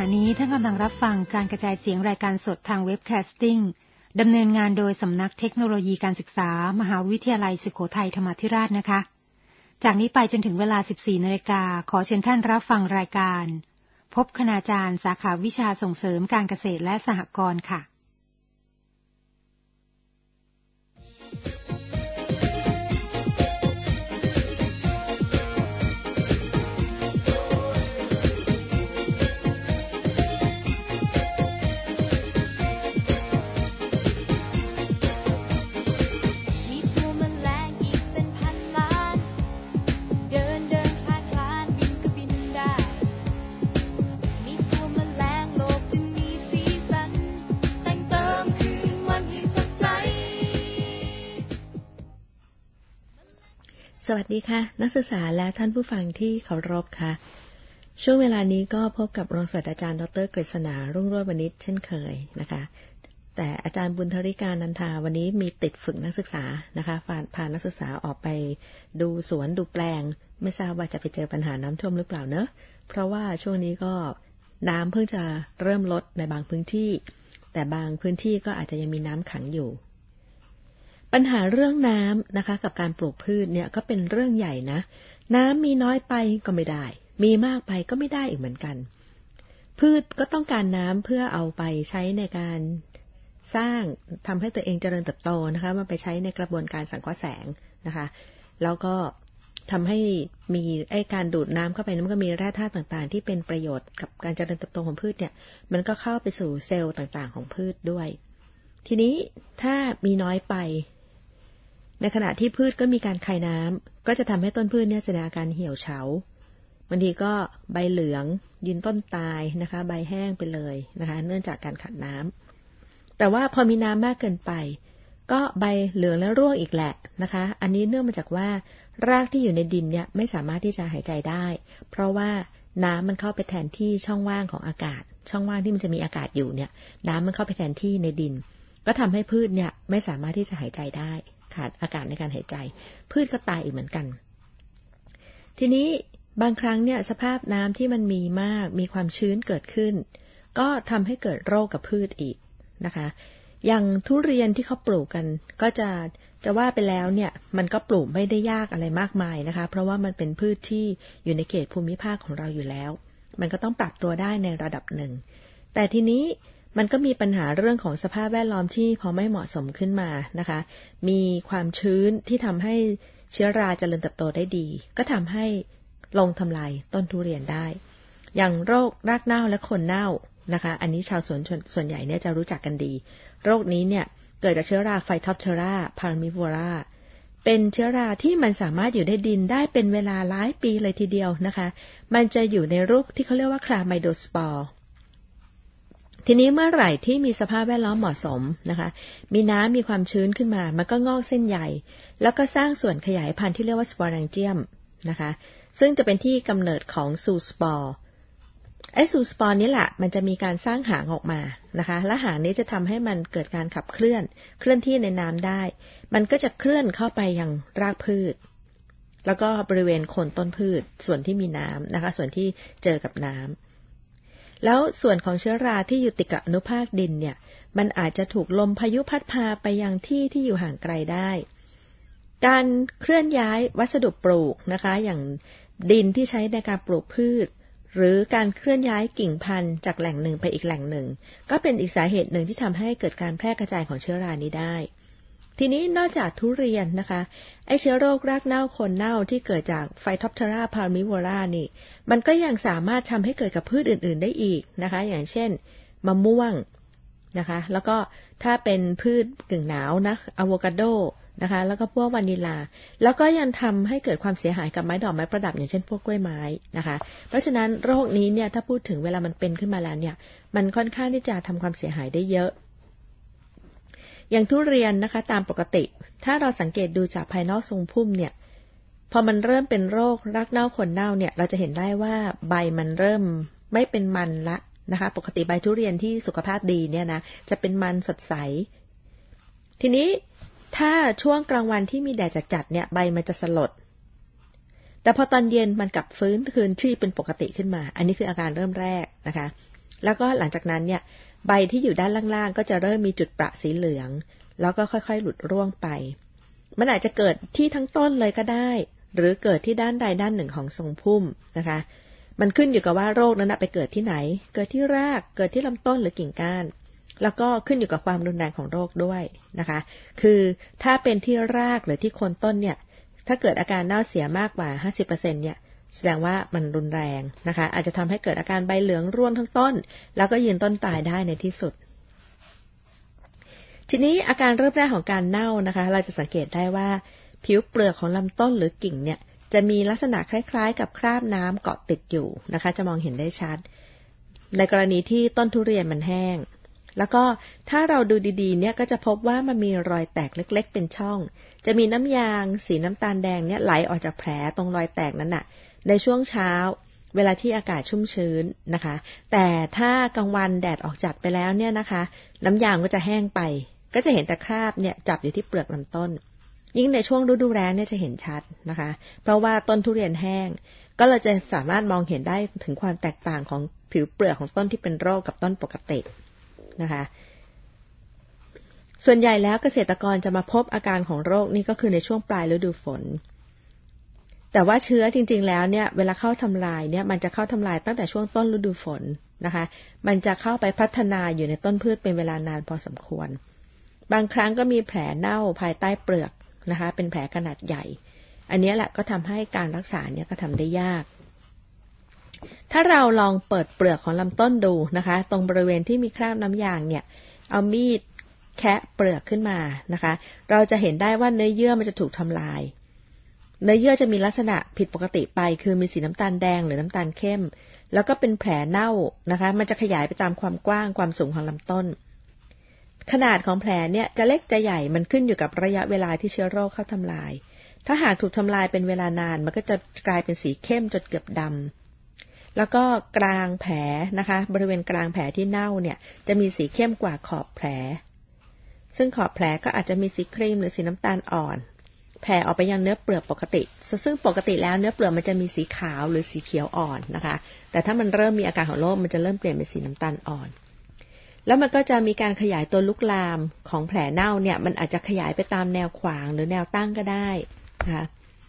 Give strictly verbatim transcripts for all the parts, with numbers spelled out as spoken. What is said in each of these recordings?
นี้ท่านกำลังรับฟังการกระจายเสียงรายการสดทางเว็บแคสติ้งดำเนินงานโดยสำนักเทคโนโลยีการศึกษามหาวิทยาลัยสุโขทัยธรรมาธิราชนะคะจากนี้ไปจนถึงเวลา สิบสี่ นาฬิกาขอเชิญท่านรับฟังรายการพบคณาจารย์สาขาวิชาส่งเสริมการเกษตรและสหกรณ์ค่ะสวัสดีค่ะนักศึกษาและท่านผู้ฟังที่เคารพค่ะช่วงเวลานี้ก็พบกับรองศาสตราจารย์ดร.กฤษณารุ่งโรจน์วณิชเช่นเคยนะคะแต่อาจารย์บุญธริกานันทาวันนี้มีติดฝึกนักศึกษานะคะพาพานักศึกษาออกไปดูสวนดูแปลงไม่ทราบว่าจะไปเจอปัญหาน้ำท่วมหรือเปล่าเนอะเพราะว่าช่วงนี้ก็น้ำเพิ่งจะเริ่มลดในบางพื้นที่แต่บางพื้นที่ก็อาจจะยังมีน้ำขังอยู่ปัญหาเรื่องน้ำนะคะกับการปลูกพืชเนี่ยก็เป็นเรื่องใหญ่นะน้ำมีน้อยไปก็ไม่ได้มีมากไปก็ไม่ได้อีกเหมือนกันพืชก็ต้องการน้ำเพื่อเอาไปใช้ในการสร้างทำให้ตัวเองเจริญเติบโตนะคะมาไปใช้ในกระบวนการสังเคราะห์แสงนะคะแล้วก็ทำให้มีไอ้การดูดน้ำเข้าไปมันก็มีแร่ธาตุต่างๆที่เป็นประโยชน์กับการเจริญเติบโตของพืชเนี่ยมันก็เข้าไปสู่เซลล์ต่างๆของพืชด้วยทีนี้ถ้ามีน้อยไปในขณะที่พืชก็มีการคายน้ำก็จะทำให้ต้นพืชเนี่ยแสดงอาการเหี่ยวเฉาบางทีก็ใบเหลืองยืนต้นตายนะคะใบแห้งไปเลยนะคะเนื่องจากการขาดน้ำแต่ว่าพอมีน้ำมากเกินไปก็ใบเหลืองและร่วงอีกแหละนะคะอันนี้เนื่องมาจากว่ารากที่อยู่ในดินเนี่ยไม่สามารถที่จะหายใจได้เพราะว่าน้ำมันเข้าไปแทนที่ช่องว่างของอากาศช่องว่างที่มันจะมีอากาศอยู่เนี่ยน้ำมันเข้าไปแทนที่ในดินก็ทำให้พืชเนี่ยไม่สามารถที่จะหายใจได้ขาดอากาศในการหายใจพืชก็ตายอีกเหมือนกันทีนี้บางครั้งเนี่ยสภาพน้ำที่มันมีมากมีความชื้นเกิดขึ้นก็ทำให้เกิดโรคกับพืชอีกนะคะอย่างทุเรียนที่เขาปลูกกันก็จะจะว่าไปแล้วเนี่ยมันก็ปลูกไม่ได้ยากอะไรมากมายนะคะเพราะว่ามันเป็นพืชที่อยู่ในเขตภูมิภาคของเราอยู่แล้วมันก็ต้องปรับตัวได้ในระดับหนึ่งแต่ทีนี้มันก็มีปัญหาเรื่องของสภาพแวดล้อมที่พอไม่เหมาะสมขึ้นมานะคะมีความชื้นที่ทำให้เชื้อราเจริญเติบโตได้ดีก็ทำให้ลงทำลายต้นทุเรียนได้อย่างโรครากเน่าและคนเน่านะคะอันนี้ชาวสวนส่วนใหญ่เนี่ยจะรู้จักกันดีโรคนี้เนี่ยเกิดจากเชื้อราไฟท็อปเทอราพารามิโวราเป็นเชื้อราที่มันสามารถอยู่ในดินได้เป็นเวลาหลายปีเลยทีเดียวนะคะมันจะอยู่ในรูปที่เขาเรียกว่าคลาไมโดสปอร์ทีนี้เมื่อไหร่ที่มีสภาพแวดล้อมเหมาะสมนะคะมีน้ำมีความชื้นขึ้นมามันก็งอกเส้นใหญ่แล้วก็สร้างส่วนขยายพันธุ์ที่เรียกว่าสปอรังเจียมนะคะซึ่งจะเป็นที่กำเนิดของซูสปอร์ไอ้ซูสปอร์นี้แหละมันจะมีการสร้างหางออกมานะคะและหางนี้จะทำให้มันเกิดการขับเคลื่อนเคลื่อนที่ในน้ำได้มันก็จะเคลื่อนเข้าไปยังรากพืชแล้วก็บริเวณโคนต้นพืชส่วนที่มีน้ำนะคะส่วนที่เจอกับน้ำแล้วส่วนของเชื้อราที่อยู่ติดกับอนุภาคดินเนี่ยมันอาจจะถูกลมพายุพัดพาไปยังที่ที่อยู่ห่างไกลได้การเคลื่อนย้ายวัสดุปลูกนะคะอย่างดินที่ใช้ในการปลูกพืชหรือการเคลื่อนย้ายกิ่งพันธุ์จากแหล่งหนึ่งไปอีกแหล่งหนึ่งก็เป็นอีกสาเหตุหนึ่งที่ทำให้เกิดการแพร่กระจายของเชื้อรานี้ได้ทีนี้นอกจากทุเรียนนะคะไอเชื้อโรครากเน่าคนเน่าที่เกิดจากไฟท็อปเทอราพารามิโวรานี่มันก็ยังสามารถทำให้เกิดกับพืชอื่นๆได้อีกนะคะอย่างเช่นมะม่วงนะคะแล้วก็ถ้าเป็นพืชกึ่งหนาวนะอะโวคาโดนะคะแล้วก็พวกวานิลาแล้วก็ยังทำให้เกิดความเสียหายกับไม้ดอกไม้ประดับอย่างเช่นพวกกล้วยไม้นะคะเพราะฉะนั้นโรคนี้เนี่ยถ้าพูดถึงเวลามันเป็นขึ้นมาแล้วเนี่ยมันค่อนข้างที่จะทำความเสียหายได้เยอะอย่างทุเรียนนะคะตามปกติถ้าเราสังเกตดูจากภายนอกทรงพุ่มเนี่ยพอมันเริ่มเป็นโรครากเน่าคนเน่าเนี่ยเราจะเห็นได้ว่าใบมันเริ่มไม่เป็นมันละนะคะปกติใบทุเรียนที่สุขภาพดีเนี่ยนะจะเป็นมันสดใสทีนี้ถ้าช่วงกลางวันที่มีแดดจัดๆเนี่ยใบมันจะสลดแต่พอตอนเย็นมันกลับฟื้นคืนชีพเป็นปกติขึ้นมาอันนี้คืออาการเริ่มแรกนะคะแล้วก็หลังจากนั้นเนี่ยใบที่อยู่ด้านล่างๆก็จะเริ่มมีจุดประสีเหลืองแล้วก็ค่อยๆหลุดร่วงไปมันอาจจะเกิดที่ทั้งต้นเลยก็ได้หรือเกิดที่ด้านใดด้านหนึ่งของทรงพุ่มนะคะมันขึ้นอยู่กับว่าโรคนั้นไปเกิดที่ไหนเกิดที่รากเกิดที่ลำต้นหรือกิ่งก้านแล้วก็ขึ้นอยู่กับความรุนแรงของโรคด้วยนะคะคือถ้าเป็นที่รากหรือที่โคนต้นเนี่ยถ้าเกิดอาการเน่าเสียมากกว่า ห้าสิบเปอร์เซ็นต์ เนี่ยแสดงว่ามันรุนแรงนะคะอาจจะทำให้เกิดอาการใบเหลืองร่วงทั้งต้นแล้วก็ยืนต้นตายได้ในที่สุดทีนี้อาการเริ่มแรกของการเน่านะคะเราจะสังเกตได้ว่าผิวเปลือกของลำต้นหรือกิ่งเนี่ยจะมีลักษณะคล้ายๆกับคราบน้ำเกาะติดอยู่นะคะจะมองเห็นได้ชัดในกรณีที่ต้นทุเรียนมันแห้งแล้วก็ถ้าเราดูดีๆเนี่ยก็จะพบว่ามันมีรอยแตกเล็กๆเป็นช่องจะมีน้ำยางสีน้ำตาลแดงเนี่ยไหลออกจากแผลตรงรอยแตกนั้นน่ะในช่วงเช้าเวลาที่อากาศชุ่มชื้นนะคะแต่ถ้ากลางวันแดดออกจัดไปแล้วเนี่ยนะคะน้ำยางก็จะแห้งไปก็จะเห็นแต่คราบเนี่ยจับอยู่ที่เปลือกลำต้นยิ่งในช่วงฤดูแล้งเนี่ยจะเห็นชัดนะคะเพราะว่าต้นทุเรียนแห้งก็เราจะสามารถมองเห็นได้ถึงความแตกต่างของผิวเปลือกของต้นที่เป็นโรคกับต้นปกตินะคะส่วนใหญ่แล้วเกษตรกรจะมาพบอาการของโรคนี่ก็คือในช่วงปลายฤดูฝนแต่ว่าเชื้อจริงๆแล้วเนี่ยเวลาเข้าทำลายเนี่ยมันจะเข้าทำลายตั้งแต่ช่วงต้นฤดูฝนนะคะมันจะเข้าไปพัฒนาอยู่ในต้นพืชเป็นเวลานานพอสมควรบางครั้งก็มีแผลเน่าภายใต้เปลือกนะคะเป็นแผลขนาดใหญ่อันนี้แหละก็ทำให้การรักษาเนี่ยก็ทำได้ยากถ้าเราลองเปิดเปลือกของลำต้นดูนะคะตรงบริเวณที่มีคราบน้ำยางเนี่ยเอามีดแคะเปลือกขึ้นมานะคะเราจะเห็นได้ว่าเนื้อเยื่อมันจะถูกทำลายเนื้อเยื่อจะมีลักษณะผิดปกติไปคือมีสีน้ำตาลแดงหรือน้ำตาลเข้มแล้วก็เป็นแผลเน่านะคะมันจะขยายไปตามความกว้างความสูงของลำต้นขนาดของแผลเนี่ยจะเล็กจะใหญ่มันขึ้นอยู่กับระยะเวลาที่เชื้อโรคเข้าทำลายถ้าหากถูกทำลายเป็นเวลานานมันก็จะกลายเป็นสีเข้มจนเกือบดำแล้วก็กลางแผลนะคะบริเวณกลางแผลที่เน่าเนี่ยจะมีสีเข้มกว่าขอบแผลซึ่งขอบแผลก็อาจจะมีสีครีมหรือสีน้ำตาลอ่อนแผ่ออกไปยังเนื้อเปลือกปกติซึ่งปกติแล้วเนื้อเปลือกมันจะมีสีขาวหรือสีเขียวอ่อนนะคะแต่ถ้ามันเริ่มมีอาการของโรคมันจะเริ่มเปลี่ยนเป็นสีน้ำตาลอ่อนแล้วมันก็จะมีการขยายตัวลุกลามของแผลเน่าเนี่ยมันอาจจะขยายไปตามแนวขวางหรือแนวตั้งก็ได้นะคะ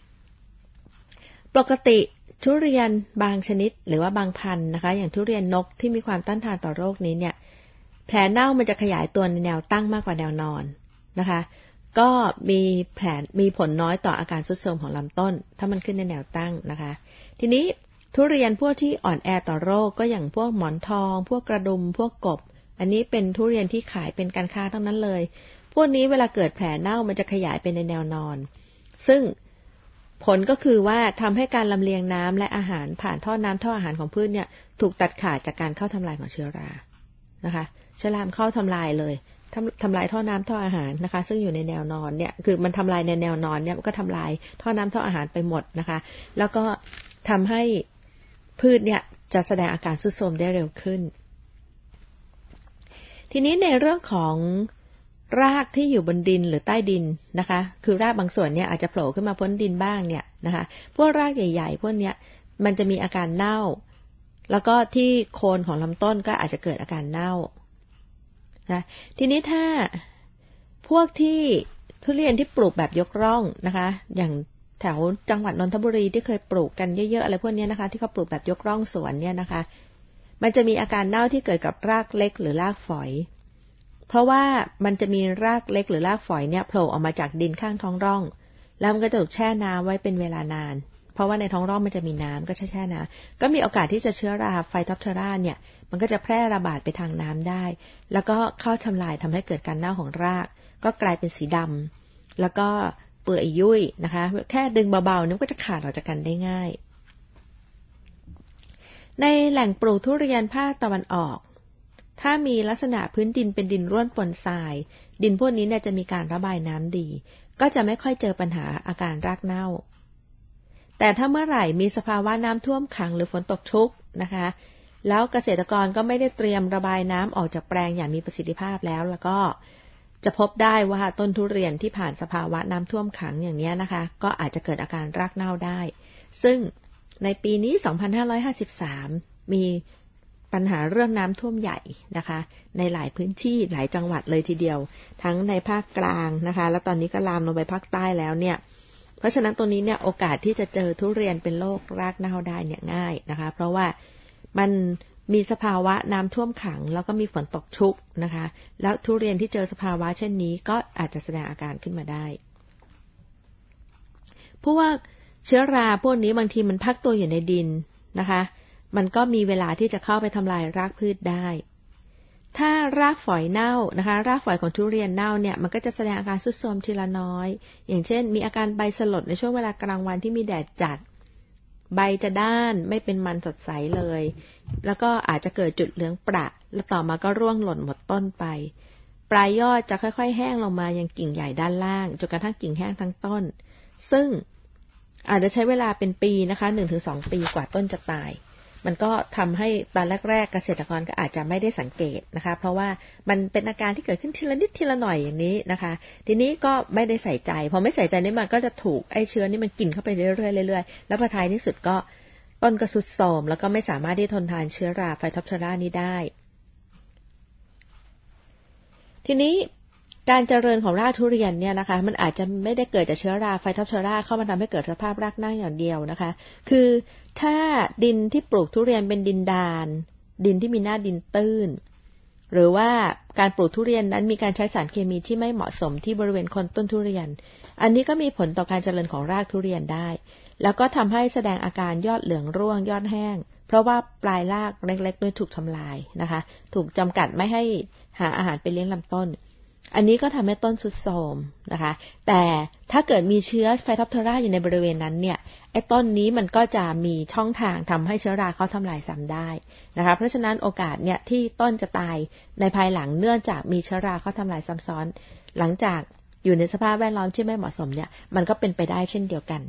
ปกติทุเรียนบางชนิดหรือว่าบางพันธุ์นะคะอย่างทุเรียนนกที่มีความต้านทานต่อโรคนี้เนี่ยแผลเน่ามันจะขยายตัวในแนวตั้งมากกว่าแนวนอนนะคะก็มีแผลมีผลน้อยต่ออาการทรุดโทรมของลำต้นถ้ามันขึ้นในแนวตั้งนะคะทีนี้ทุเรียนพวกที่อ่อนแอต่อโรคก็อย่างพวกหมอนทองพวกกระดุมพวกกบอันนี้เป็นทุเรียนที่ขายเป็นการค้าทั้งนั้นเลยพวกนี้เวลาเกิดแผลเน่ามันจะขยายไปในแนวนอนซึ่งผลก็คือว่าทำให้การลำเลียงน้ำและอาหารผ่านท่อน้ำท่ออาหารของพืชเนี่ยถูกตัดขาดจากการเข้าทำลายของเชื้อรานะคะเชื้อราเข้าทำลายเลยทำทำลายท่อน้ำท่ออาหารนะคะซึ่งอยู่ในแนวนอนเนี่ยคือมันทำลายในแนวนอนเนี่ยมันก็ทำลายท่อน้ำท่ออาหารไปหมดนะคะแล้วก็ทำให้พืชเนี่ยจะแสดงอาการทรุดโทรมได้เร็วขึ้นทีนี้ในเรื่องของรากที่อยู่บนดินหรือใต้ดินนะคะคือรากบางส่วนเนี่ยอาจจะโผล่ขึ้นมาพ้นดินบ้างเนี่ยนะคะพวกรากใหญ่ๆพวกเนี้ยมันจะมีอาการเน่าแล้วก็ที่โคนของลำต้นก็อาจจะเกิดอาการเน่านะทีนี้ถ้าพวกที่ทุเรียนที่ปลูกแบบยกร่องนะคะอย่างแถวจังหวัดนนทบุรีที่เคยปลูกกันเยอะๆอะไรพวกนี้นะคะที่เขาปลูกแบบยกร่องสวนเนี่ยนะคะมันจะมีอาการเน่าที่เกิดกับรากเล็กหรือรากฝอยเพราะว่ามันจะมีรากเล็กหรือรากฝอยเนี่ยโผล่ออกมาจากดินข้างท้องร่องแล้วมันก็จะถูกแช่น้ำไว้เป็นเวลานานเพราะว่าในท้องร่องมันจะมีน้ำก็แช่แช่น้ำก็มีโอกาสที่จะเชื้อราไฟท็อปเทอราเนี่ยมันก็จะแพร่ระบาดไปทางน้ำได้แล้วก็เข้าทำลายทำให้เกิดการเน่าของรากก็กลายเป็นสีดำแล้วก็เปื่อยยุ่ยนะคะแค่ดึงเบาๆนี่ก็จะขาดออกจากกันได้ง่ายในแหล่งปลูกทุเรียนภาคตะวันออกถ้ามีลักษณะพื้นดินเป็นดินร่วนปนทรายดินพวกนี้เนี่ยจะมีการระบายน้ำดีก็จะไม่ค่อยเจอปัญหาอาการรากเน่าแต่ถ้าเมื่อไหร่มีสภาวะน้ำท่วมขังหรือฝนตกชุกนะคะแล้วเกษตรกรก็ไม่ได้เตรียมระบายน้ำออกจากแปลงอย่างมีประสิทธิภาพแล้วแล้วก็จะพบได้ว่าต้นทุเรียนที่ผ่านสภาวะน้ำท่วมขังอย่างนี้นะคะก็อาจจะเกิดอาการรากเน่าได้ซึ่งในปีนี้สองพันห้าร้อยห้าสิบสามมีปัญหาเรื่องน้ำท่วมใหญ่นะคะในหลายพื้นที่หลายจังหวัดเลยทีเดียวทั้งในภาคกลางนะคะแล้วตอนนี้ก็ลามลงไปภาคใต้แล้วเนี่ยเพราะฉะนั้นตรงนี้เนี่ยโอกาสที่จะเจอทุเรียนเป็นโรครากเน่าได้เนี่ยง่ายนะคะเพราะว่ามันมีสภาวะน้ำท่วมขังแล้วก็มีฝนตกชุกนะคะแล้วทุเรียนที่เจอสภาวะเช่นนี้ก็อาจจะแสดงอาการขึ้นมาได้เพราะว่าเชื้อราพวกนี้บางทีมันพักตัวอยู่ในดินนะคะมันก็มีเวลาที่จะเข้าไปทำลายรากพืชได้ถ้ารากฝอยเน่านะคะรากฝอยของทุเรียนเน่าเนี่ยมันก็จะแสดงอาการทรุดโทรมทีละน้อยอย่างเช่นมีอาการใบสลดในช่วงเวลากลางวันที่มีแดดจัดใบจะด้านไม่เป็นมันสดใสเลยแล้วก็อาจจะเกิดจุดเหลืองประแล้วต่อมาก็ร่วงหล่นหมดต้นไปปลายยอดจะค่อยๆแห้งลงมายังกิ่งใหญ่ด้านล่างจนกระทั่งกิ่งแห้งทั้งต้นซึ่งอาจจะใช้เวลาเป็นปีนะคะ หนึ่งถึงสอง ปีกว่าต้นจะตายมันก็ทำให้ตอนแรกๆเกษตรกรก็อาจจะไม่ได้สังเกตนะคะเพราะว่ามันเป็นอาการที่เกิดขึ้นทีละนิดทีละหน่อยอย่างนี้นะคะทีนี้ก็ไม่ได้ใส่ใจพอไม่ใส่ใจนี่มันก็จะถูกไอ้เชื้อนี่มันกินเข้าไปเรื่อยๆเรื่อยๆแล้วพอท้ายที่สุดก็ต้นก็ทรุดโทรมแล้วก็ไม่สามารถที่ทนทานเชื้อราไฟท็อปเทอรานี้ได้ทีนี้การเจริญของรากทุเรียนเนี่ยนะคะมันอาจจะไม่ได้เกิดจากเชื้อราไฟท็อปเทอราเข้ามาทำให้เกิดสภาพรากเน่าอย่างเดียวนะคะคือถ้าดินที่ปลูกทุเรียนเป็นดินดานดินที่มีหน้าดินตื้นหรือว่าการปลูกทุเรียนนั้นมีการใช้สารเคมีที่ไม่เหมาะสมที่บริเวณโคนต้นทุเรียนอันนี้ก็มีผลต่อการเจริญของรากทุเรียนได้แล้วก็ทำให้แสดงอาการยอดเหลืองร่วงยอดแห้งเพราะว่าปลายรากเล็กๆด้วยถูกทำลายนะคะถูกจำกัดไม่ให้หาอาหารไปเลี้ยงลำต้นอันนี้ก็ทำให้ต้นทรุดโทรมนะคะแต่ถ้าเกิดมีเชื้อไฟท็อปเทอราอยู่ในบริเวณนั้นเนี่ยไอ้ต้นนี้มันก็จะมีช่องทางทำให้เชื้อราเขาทำลายซ้ำได้นะคะเพราะฉะนั้นโอกาสเนี่ยที่ต้นจะตายในภายหลังเนื่องจากมีเชื้อราเขาทำลายซ้ำซ้อนหลังจากอยู่ในสภาพแวดล้อมที่ไม่เหมาะสมเนี่ยมันก็เป็นไปได้เช่นเดียวกัน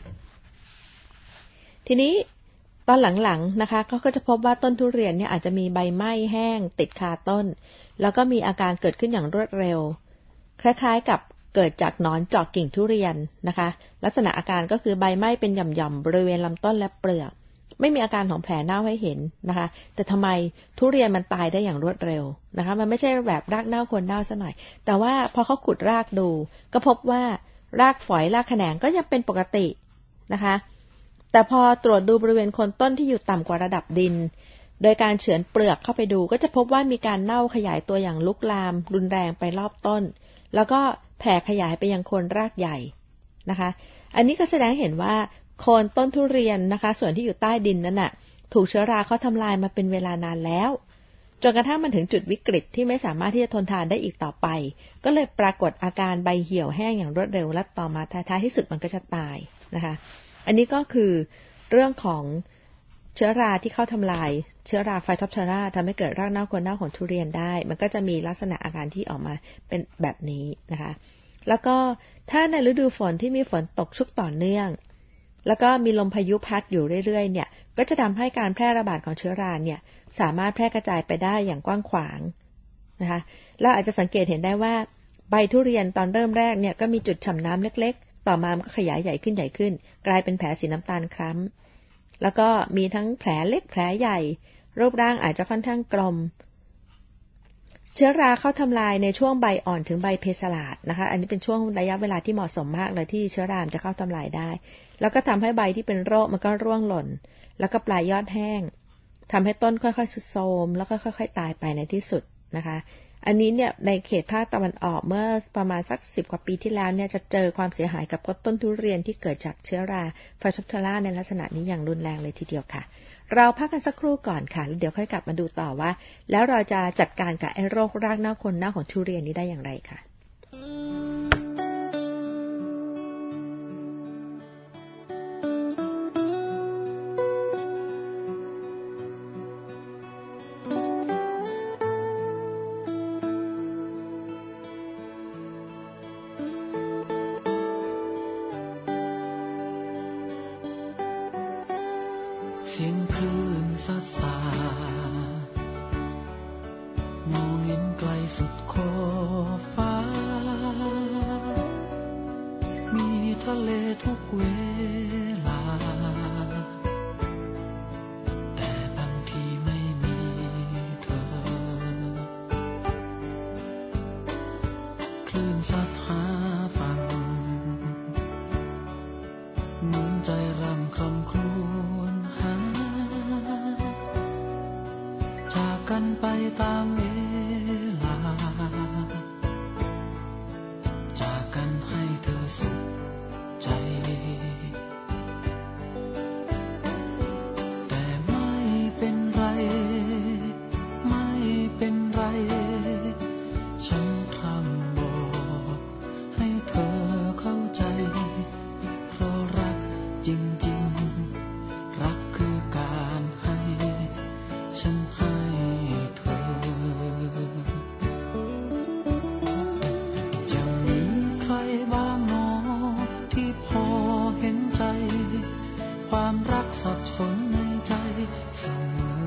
ทีนี้ตอนหลังๆนะคะเขาก็จะพบว่าต้นทุเรียนเนี่ยอาจจะมีใบไหม้แห้งติดคาต้นแล้วก็มีอาการเกิดขึ้นอย่างรวดเร็วคล้ายๆกับเกิดจากหนอนเจาะกิ่งทุเรียนนะคะลักษณะอาการก็คือใบไหม้เป็นหย่อมๆบริเวณลำต้นและเปลือกไม่มีอาการของแผลเน่าให้เห็นนะคะแต่ทำไมทุเรียนมันตายได้อย่างรวดเร็วนะคะมันไม่ใช่แบบรากเน่าโคนเน่าซะหน่อยแต่ว่าพอเขาขุดรากดูก็พบว่ารากฝอยรากแขนงก็ยังเป็นปกตินะคะแต่พอตรวจดูบริเวณโคนต้นที่อยู่ต่ำกว่าระดับดินโดยการเฉือนเปลือกเข้าไปดูก็จะพบว่ามีการเน่าขยายตัวอย่างลุกลามรุนแรงไปรอบต้นแล้วก็แผ่ขยายไปยังโคนรากใหญ่นะคะอันนี้ก็แสดงเห็นว่าโคนต้นทุเรียนนะคะส่วนที่อยู่ใต้ดินนั้นน่ะถูกเชื้อราเขาทำลายมาเป็นเวลานานแล้วจนกระทั่งมันถึงจุดวิกฤตที่ไม่สามารถที่จะทนทานได้อีกต่อไปก็เลยปรากฏอาการใบเหี่ยวแห้งอย่างรวดเร็วและต่อมาท้ายที่สุดมันก็จะตายนะคะอันนี้ก็คือเรื่องของเชื้อราที่เข้าทำลายเชื้อราไฟท็อปเทอราทำให้เกิดรากเน่าโคนเน่าของทุเรียนได้มันก็จะมีลักษณะอาการที่ออกมาเป็นแบบนี้นะคะแล้วก็ถ้าในฤดูฝนที่มีฝนตกชุกต่อเนื่องแล้วก็มีลมพายุพัดอยู่เรื่อยๆเนี่ยก็จะทำให้การแพร่ระบาดของเชื้อราเนี่ยสามารถแพร่กระจายไปได้อย่างกว้างขวางนะคะเราอาจจะสังเกตเห็นได้ว่าใบทุเรียนตอนเริ่มแรกเนี่ยก็มีจุดฉ่ำน้ำเล็กๆต่อมามันก็ขยายใหญ่ขึ้นใหญ่ขึ้นกลายเป็นแผลสีน้ำตาลคล้ำแล้วก็มีทั้งแผลเล็กแผลใหญ่รูปร่างอาจจะค่อนข้างกลมเชื้อราเข้าทำลายในช่วงใบอ่อนถึงใบเพสลาดนะคะอันนี้เป็นช่วงระยะเวลาที่เหมาะสมมากเลยที่เชื้อราจะเข้าทำลายได้แล้วก็ทำให้ใบที่เป็นโรคมันก็ร่วงหล่นแล้วก็ปลายยอดแห้งทำให้ต้นค่อยๆทรุดโทรมแล้วก็ค่อยๆตายไปในที่สุดนะคะอันนี้เนี่ยในเขตภาคตะวันออกเมื่อประมาณสักสิบกว่าปีที่แล้วเนี่ยจะเจอความเสียหายกับต้นทุเรียนที่เกิดจากเชื้อราไฟท็อปเทอราในลักษณะนี้อย่างรุนแรงเลยทีเดียวค่ะเราพักกันสักครู่ก่อนค่ะแล้วเดี๋ยวค่อยกลับมาดูต่อว่าแล้วเราจะจัดการกับไอ้โรครากเน่าโคนเน่าของทุเรียนนี้ได้อย่างไรค่ะเสียงคลื่นซัดสาดมองเห็นไกลสุดขอบฟ้ามีทะเลทุกเวลาแต่บางทีไม่มีกันไปตามเวลาจากกันให้เธอสุขใจแต่ไม่เป็นไรไม่เป็นไรฉันพร่ำบอกให้เธอเข้าใจเพราะรักจริงๆรักคือการให้ฉันให้เธอจะมีใครบ้างหนอที่พอเห็นใจความรักสับสนในใจเสมอ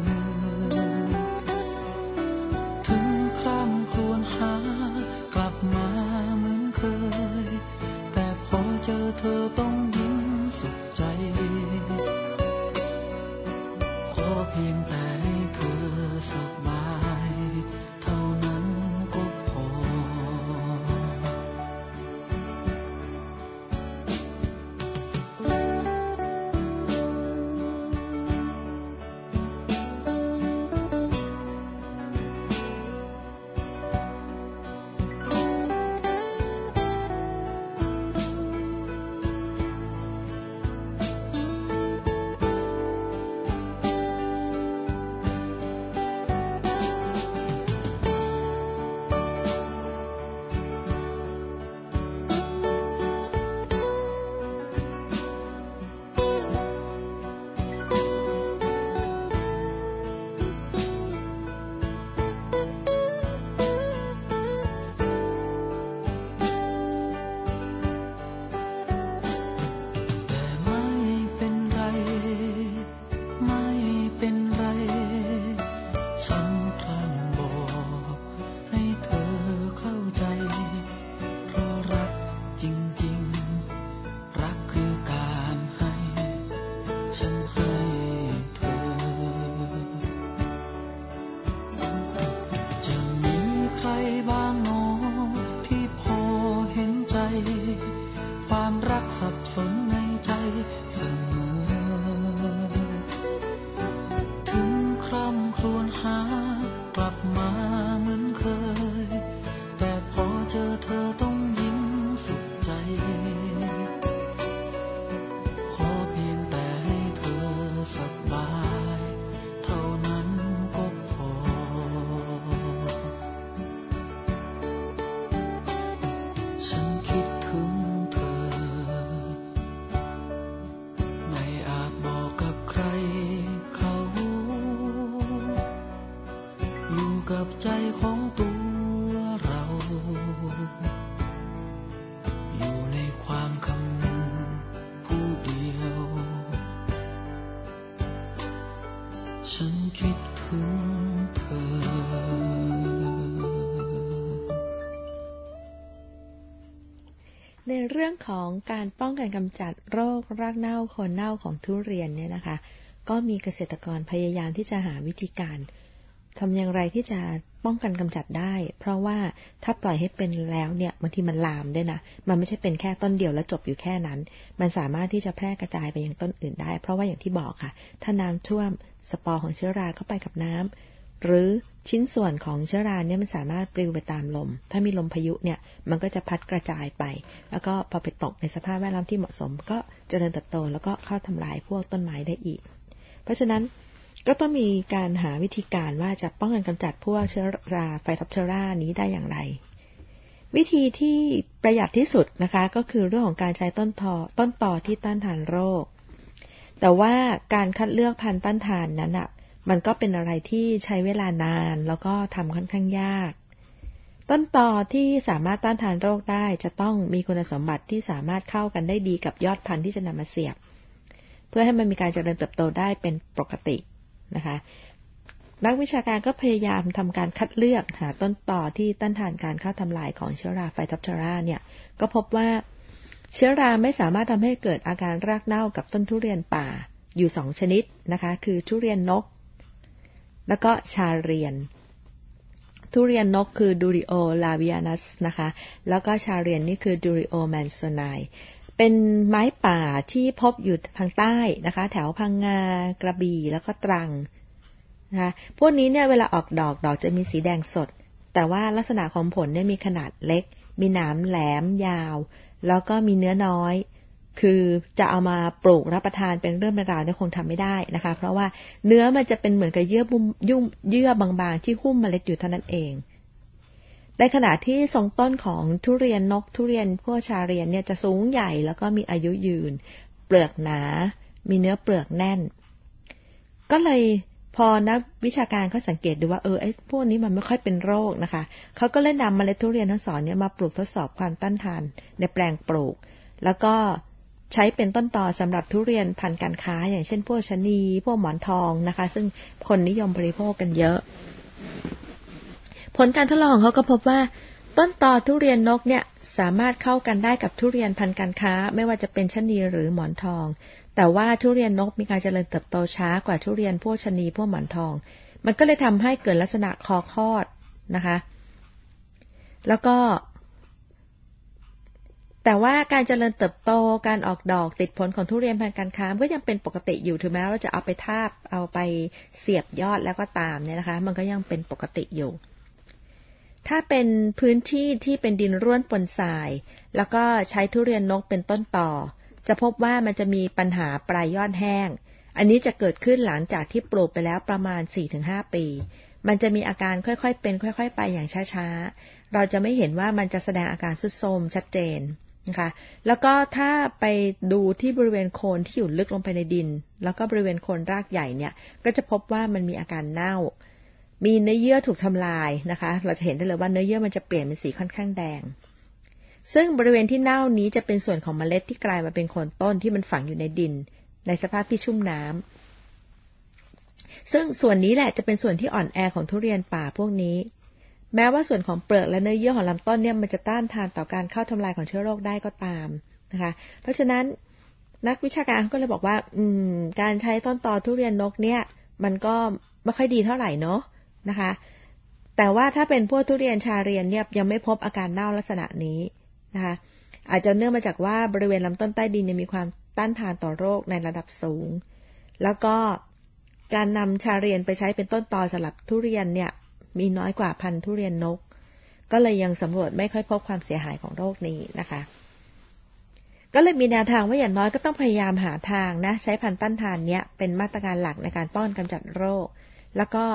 ถึงคร่ำครวญหากลับมาเหมือนเคยแต่พอเจอเธอต้องยิ้มสุขใจขอเพียงแต่ให้เธอสบายเท่านั้นก็พอความรักสับสนในใจเสมอถึงคร่ำครวญหากลับมาเหมือนเคยแต่พอเจอเธอต้องยิ้มสุขใจขอเพียงแต่ให้เธอสบายเท่านั้นก็พอฉันคิดถึงกับใจของตัวเราอยู่ในความคำนึงผู้เดียวฉันคิดถึงเธอในเรื่องของการป้องกันกำจัดโรครากเน่าโคนเน่าของทุเรียนเนี่ยนะคะก็มีเกษตรกรพยายามที่จะหาวิธีการทำอย่างไรที่จะป้องกันกำจัดได้เพราะว่าถ้าปล่อยให้เป็นแล้วเนี่ยบางทีมันลามด้วยนะมันไม่ใช่เป็นแค่ต้นเดียวแล้วจบอยู่แค่นั้นมันสามารถที่จะแพร่กระจายไปยังต้นอื่นได้เพราะว่าอย่างที่บอกค่ะถ้าน้ำท่วมสปอร์ของเชื้อราเข้าไปกับน้ำหรือชิ้นส่วนของเชื้อราเนี่ยมันสามารถปลิวไปตามลมถ้ามีลมพายุเนี่ยมันก็จะพัดกระจายไปแล้วก็พอไปตกในสภาพแวดล้อมที่เหมาะสมก็เจริญเติบโตแล้วก็เข้าทำลายพวกต้นไม้ได้อีกเพราะฉะนั้นก็ต้องมีการหาวิธีการว่าจะป้องกันกำจัดพวกเชื้อราไฟท็อปเชื้อรานี้ได้อย่างไรวิธีที่ประหยัดที่สุดนะคะก็คือเรื่องของการใช้ต้นตอต้นตอที่ต้านทานโรคแต่ว่าการคัดเลือกพันธุ์ต้านทานนั้นอ่ะมันก็เป็นอะไรที่ใช้เวลานานแล้วก็ทำค่อนข้างยากต้นตอที่สามารถต้านทานโรคได้จะต้องมีคุณสมบัติที่สามารถเข้ากันได้ดีกับยอดพันธุ์ที่จะนำมาเสียบเพื่อให้มันมีการเจริญเติบโตได้เป็นปกตินะคะนักวิชาการก็พยายามทำการคัดเลือกหาต้นตอที่ต้านทานการเข้าทำลายของเชื้อราไฟท็อปเชื้อราเนี่ยก็พบว่าเชื้อราไม่สามารถทำให้เกิดอาการรากเน่ากับต้นทุเรียนป่าอยู่สองชนิดนะคะคือทุเรียนนกแล้วก็ชาเรียนทุเรียนนกคือดูริโอลาวิอานัสนะคะแล้วก็ชาเรียนนี่คือดูริโอแมนโซไนเป็นไม้ป่าที่พบอยู่ทางใต้นะคะแถวพังงากระบี่แล้วก็ตรังนะคะพวกนี้เนี่ยเวลาออกดอกดอกจะมีสีแดงสดแต่ว่าลักษณะของผลเนี่ยมีขนาดเล็กมีหนามแหลมยาวแล้วก็มีเนื้อน้อยคือจะเอามาปลูกรับประทานเป็นเรื่องเป็นราวเนี่ยคงทำไม่ได้นะคะเพราะว่าเนื้อมันจะเป็นเหมือนกับเยื่อบุ้มยุ่มเยื่อบางๆที่หุ้มเมล็ดอยู่เท่านั้นเองในขณะที่ทรงต้นของทุเรียนนกทุเรียนพวกชาเรียนเนี่ยจะสูงใหญ่แล้วก็มีอายุยืนเปลือกหนามีเนื้อเปลือกแน่นก็เลยพอนักวิชาการเขาสังเกตดูว่าเออไอ้พวกนี้มันไม่ค่อยเป็นโรคนะคะเขาก็เลยนำเมล็ดทุเรียนทั้งสองเนี่ยมาปลูกทดสอบความต้านทานในแปลงปลูกแล้วก็ใช้เป็นต้นตอสำหรับทุเรียนพันธุ์การค้าอย่างเช่นพวกชะนีพวกหมอนทองนะคะซึ่งคนนิยมบริโภคกันเยอะผลการทดลองของเขาก็พบว่าต้นตอทุเรียนนกเนี่ยสามารถเข้ากันได้กับทุเรียนพันธุ์การค้าไม่ว่าจะเป็นชะนีหรือหมอนทองแต่ว่าทุเรียนนกมีการเจริญเติบโตช้ากว่าทุเรียนพวกชะนีพวกหมอนทองมันก็เลยทำให้เกิดลักษณะคอคอดนะคะแล้วก็แต่ว่าการเจริญเติบโตการออกดอกติดผลของทุเรียนพันธุ์การค้าก็ยังเป็นปกติอยู่ถึงแม้ว่าจะเอาไปทาบเอาไปเสียบยอดแล้วก็ตามเนี่ยนะคะมันก็ยังเป็นปกติอยู่ถ้าเป็นพื้นที่ที่เป็นดินร่วนปนทรายแล้วก็ใช้ทุเรียนนกเป็นต้นต่อจะพบว่ามันจะมีปัญหาปลายยอดแห้งอันนี้จะเกิดขึ้นหลังจากที่ปลูกไปแล้วประมาณ สี่ถึงห้า ปีมันจะมีอาการค่อยๆเป็นค่อยๆไปอย่างช้าๆเราจะไม่เห็นว่ามันจะแสดงอาการทรุดโทรมชัดเจนนะคะแล้วก็ถ้าไปดูที่บริเวณโคนที่อยู่ลึกลงไปในดินแล้วก็บริเวณโคนรากใหญ่เนี่ยก็จะพบว่ามันมีอาการเน่ามีเนื้อเยื่อถูกทำลายนะคะเราจะเห็นได้เลยว่าเนื้อเยื่อมันจะเปลี่ยนเป็นสีค่อนข้างแดงซึ่งบริเวณที่เน่านี้จะเป็นส่วนของเมล็ดที่กลายมาเป็นโคนต้นที่มันฝังอยู่ในดินในสภาพที่ชุ่มน้ำซึ่งส่วนนี้แหละจะเป็นส่วนที่อ่อนแอของทุเรียนป่าพวกนี้แม้ว่าส่วนของเปลือกและเนื้อเยื่อของลำต้นเนี่ยมันจะต้านทานต่อการเข้าทำลายของเชื้อโรคได้ก็ตามนะคะเพราะฉะนั้นนักวิชาการก็เลยบอกว่าอืมการใช้ต้นตอทุเรียนนกเนี่ยมันก็ไม่ค่อยดีเท่าไหร่เนาะนะคะแต่ว่าถ้าเป็นพวกทุเรียนชาเรียนเนี่ยยังไม่พบอาการเน่าลักษณะนี้นะคะอาจจะเนื่องมาจากว่าบริเวณลำต้นใต้ดินมีความต้านทานต่อโรคในระดับสูงแล้วก็การนำชาเรียนไปใช้เป็นต้นตอสำหรับทุเรียนเนี่ยมีน้อยกว่าพันธุ์ทุเรียนนกก็เลยยังสำรวจไม่ค่อยพบความเสียหายของโรคนี้นะคะก็เลยมีแนวทางว่าอย่างน้อยก็ต้องพยายามหาทางนะใช้พันธุ์ต้านทานเนี้ยเป็นมาตรการหลักในการป้องกันกำจัดโรคแล้วก็